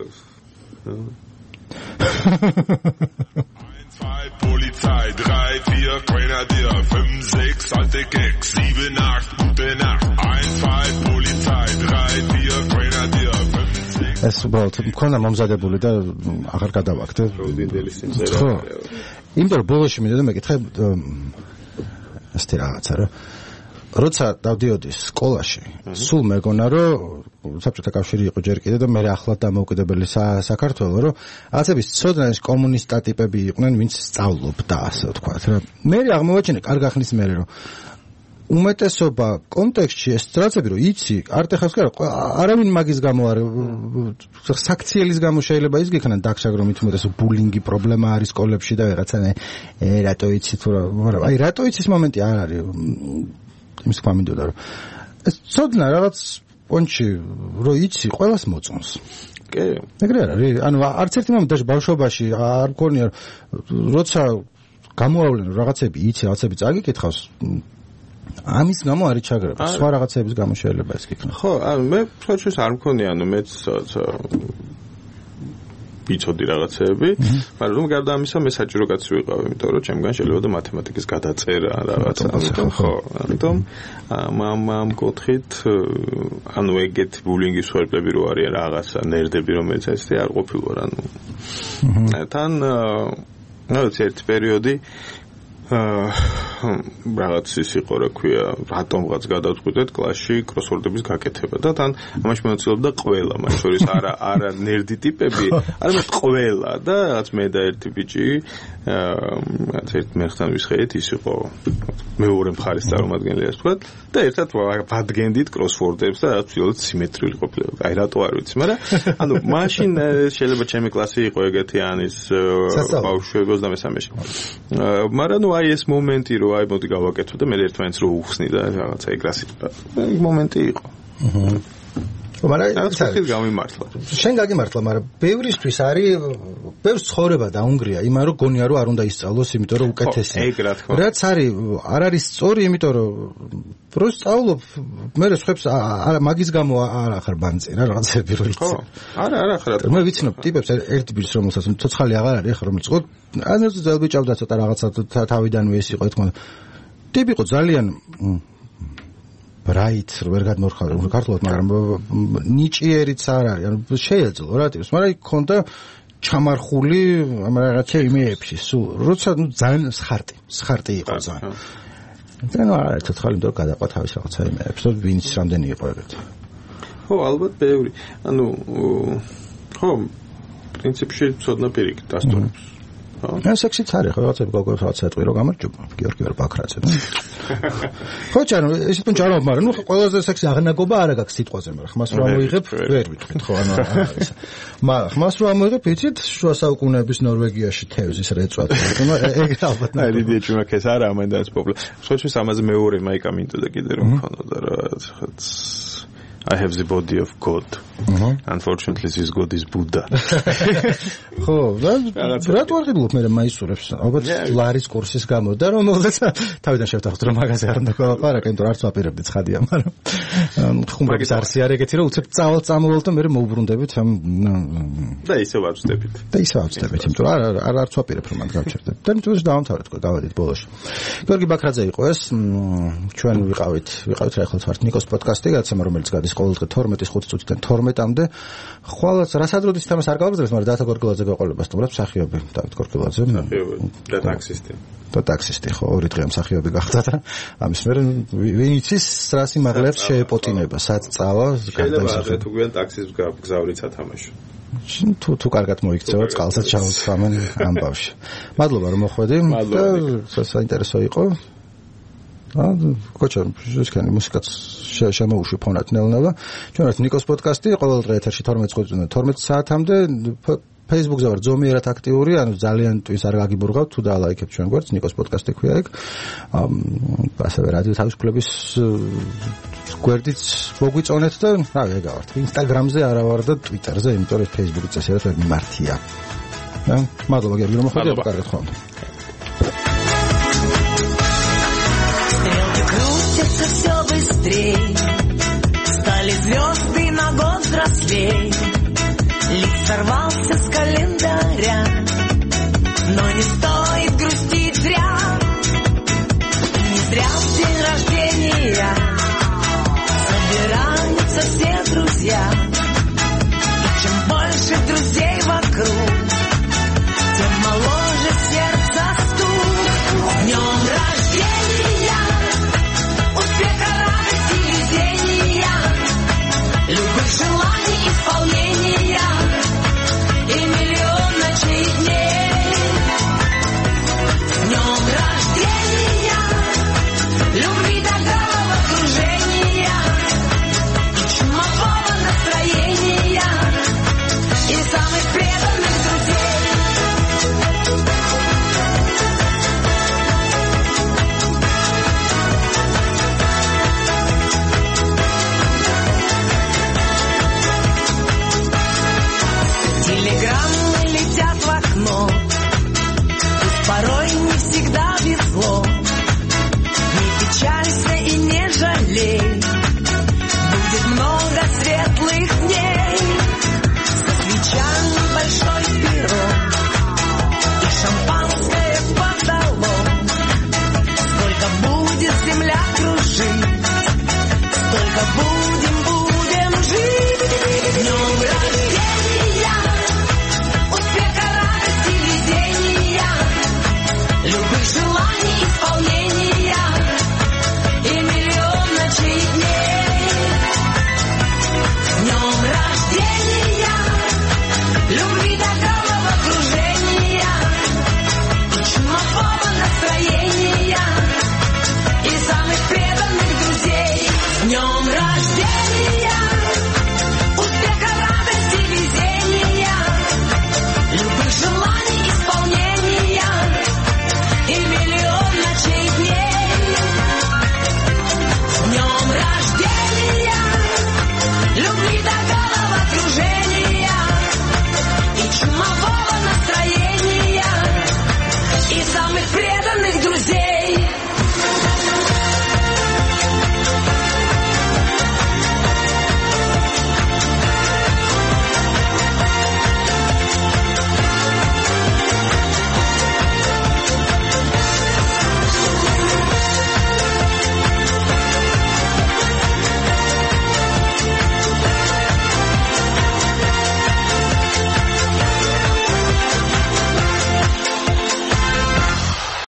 Polizei 3, 4 Grenadier 5, 6 alte Gags 7, 8 gute Nacht 1, 2 Polizei 3, 4 Grenadier 5, 6 ეს უბრალოდ მქონდა მომზადებული და აღარ გადავაგდე როდინდელი სიმღერა იმიტომ რომ ბოლოში მინდა მეკითხე ასეთი რაღაცა რომ როცა დავდიოდი სკოლაში სულ მეგონა რომ საბჭოთა კავშირი იყო ჯერ კიდე და მე ახლად დამოუკიდებელი საქართველო რომ აცების ცოდნაის კომუნისტა ტიპები იყვნენ ვინც სწავლობდა ასე ვთქვათ რა მე აღმოვაჩინე კარგ ახნის მერე რომ უმეტესობა კონტექსტში ეს ტრაცები რომ იცი არტეხავს კი არავინ მაგის გამო არ საქციელის გამო შეიძლება ის გიქნან დაგშაგ რომ ითუმეტეს ბულინგი პრობლემა არის სკოლებში და რაღაცა რატო იცი თუ რა აი რატო იცის მომენტი არ არის იმის თქვა მინდოდა რომ ეს ცოდნა რაღაც პონჩი რო იცი ყველას მოწონს კი ეგრე არის ანუ არც ერთი მომენტი ბავშვობაში არ მგონია როცა გამოავლენო რაღაცები, იცი რაღაცები წაგიკითხავს. ამის გამო არის ჩაგრება. სხვა რაღაცების გამო შეიძლება ეს იქნება. ხო, ანუ მე პროცესს არ მქონია, ანუ მეც ვიცოდი რაღაცეები, მაგრამ რომ გარდა ამისა მე საჭირო კაცი ვიყავ, იმიტომ რომ ჩემგან შეიძლება და მათემატიკის გადაწერა რაღაცა, ამიტომ ხო, ამიტომ ამ კუთხით ანუ ეგეთ ბულინგის ხერხები რო არიან რაღაცა ნერდები რომელიც ესე არ ყოფილვარ, ანუ თან რაღაც ერთი პერიოდი რაღაც ის იყო რა ქვია, რატომღაც გადავწყვიტეთ კლასში კროსვორდების გაკეთება და თან ამაში მონაწილეობდა ყველა, მათ შორის არა ნერდი ტიპები, არამედ ყველა და რაღაც მე და ერთი ბიჭი რაღაც ერთ მერხთან ვისხეით, ის იყო მეორე მხარის წარმომადგენელი ასე ვთქვათ და ერთად ვადგენდით კროსვორდებს და რაღაც ცუდად სიმეტრიული ყოფილა. აი რატო არ ვიცი, მაგრამ ანუ მაშინ შეიძლება ჩემი კლასი იყო ეგეთი ანის ბავშვებოს და მესამეში. მაგრამ ნუ აი ეს მომენტი რომ აი მოდი გავაკეთო და მე ერთმანეთს რო უხსნი და რაღაცა ეგრასი ეგ მომენტი იყო. მაგრამ ეს გამიმართლა. შენ გაგიმართლა, მაგრამ ბევრისთვის არის ბევრს ცხოვრება დაუნგრია იმან რომ გონია რომ არ უნდა ისწავლოს, იმიტომ რომ უკეთესია. ეგ რა თქმა. რაც არის სწორი, იმიტომ რომ რო სწავლობ, მე სხვებს მაგის გამო არ ახარ ბანწი რა რაღაცები რო იცი. არა ხარ. მე ვიცნობ ტიპებს ერთ ბიჭს რომელსაც ცოცხალი აღარ არის ახლა რომელიც იყო ანუ ზელბიჭავდა ცოტა რაღაცა თავიდანვე ეს იყო თქმა. ტიპი იყო ძალიან ბრაით, ვერ გადმორხავ ქართულად, მაგრამ ნიჭიერიც არ არის, ანუ შეეძლო რა ტიპს, მაგრამ იქ ქონდა ჩამარხული ამ რაღაცა იმეებში, სულ როცა ნუ ძალიან სხარტი იყო ძალიან. და არა ცოცხალი იმიტომ გადაყვა თავის რაღაცა იმეებში, ვინც რამდენი იყო ეგეთი. ხო, ალბათ ბევრი. ანუ ხო, პრინციპში ცოდნა პირიქით დასტურებს. ან სექსიც არის, ხო, რაღაცები გოგოსაც ეტყვი რომ გამარჯობა, გიორგი ბაქრაძე. ხო, ჩანო, ისეთ პუნ ჩარავ, მაგრამ ნუ ყველაზე სექსი აღნაგობა არა გაქვს სიტყვაზე, მაგრამ ხმას რომ ამოიღებ, ვერ ვიტყვით, ხო, ანუ მაგრამ ხმას რომ ამოიღებ, იცით, შუა საუკუნეების ნორვეგიაში თევზის რეწვა, ანუ ეგ ალბათ ნაირი დიჩმაკეს არა, ამენდაც პოპულარ. სხვათვის ამაზე მეორე მაიკა მინდოდა კიდე რომ ქონოდა რაღაც I have the body of God. Unfortunately, this God is Buddha. ხო, რატო არ ღირლობ მე მაისურებს? ალბათ ლარის კურსის გამო და რომელზეც თავიდან შევთანხმდით რომ მაგაზე არ უნდა გავაყარაკე, იმიტომ არც ვაპირებდი ცხადია, მაგრამ ხუმრობის არსი არ ეგეთი რომ უცებ წამოვალ და მე მოვუბრუნდებით ამ და ისე ვაცდებით. იმიტომ რომ არც ვაპირებ რომ მან გავჩერდეთ. და ნუ დავამთავრეთ, გავედით ბოლოში. გიორგი ბაქრაძე იყო ეს, ჩვენ ვიყავით რა ახლა ვართ ნიკოს პოდკასტი, გაცემა რომელიც გადის ყოველდღე 12-5 წუთიდან 12-მდე. ხვალაც რასადროდის თემას არ გავაგზავნებ, მაგრამ დათა გორგილაძე გაყოლებას თუმცა მსახიობი დავით გორგილაძე. და ტაქსისტი. და ტაქსისტი ხო, ორი დღე მსახიობი გახდა და ამის მერე ვინ იცის რა სიმაღლეებს შეეპოტინება, სად წავა, გადაისახება. თუ გვიან ტაქსის გზავრიც ათამაშო. თუ კარგად მოიქცევა, წყალსაც ჩავთვამენ ამბავში. მადლობა რომ მოხვედი და საინტერესო იყო. კოჩა, შენ მუსიკაც შემოუშვი ფონად ნელ-ნელა. ჩვენ ვართ ნიკოს პოდკასტი, ყოველ დღე ეთერში 12 საათამდე. Facebook-ზე ვარ ზომიერად აქტიური, ანუ ძალიან ტვინს არ გაგიბურღავთ, თუ დაალაიქებთ ჩვენ გვერდს, ნიკოს პოდკასტი ქვია ეგ. ასევე რადიო თავისუფლების გვერდიც მოგვიწონეთ და რავი, ეგ ვართ. Instagram-ზე არა ვარ და Twitter-ზე, იმიტომ რომ Facebook-ი წესიერ ვერ მიმართია. მადლობა გიორგი რომ მოხვედი, კარგად ხვამთ. Все быстрее, стали звезды на год взрослей. Лист сорвался с календаря, но не стоит грустить зря. Не зря в день рождения собираются все друзья. И чем больше друзей вокруг, тем моложе сердце предприятия.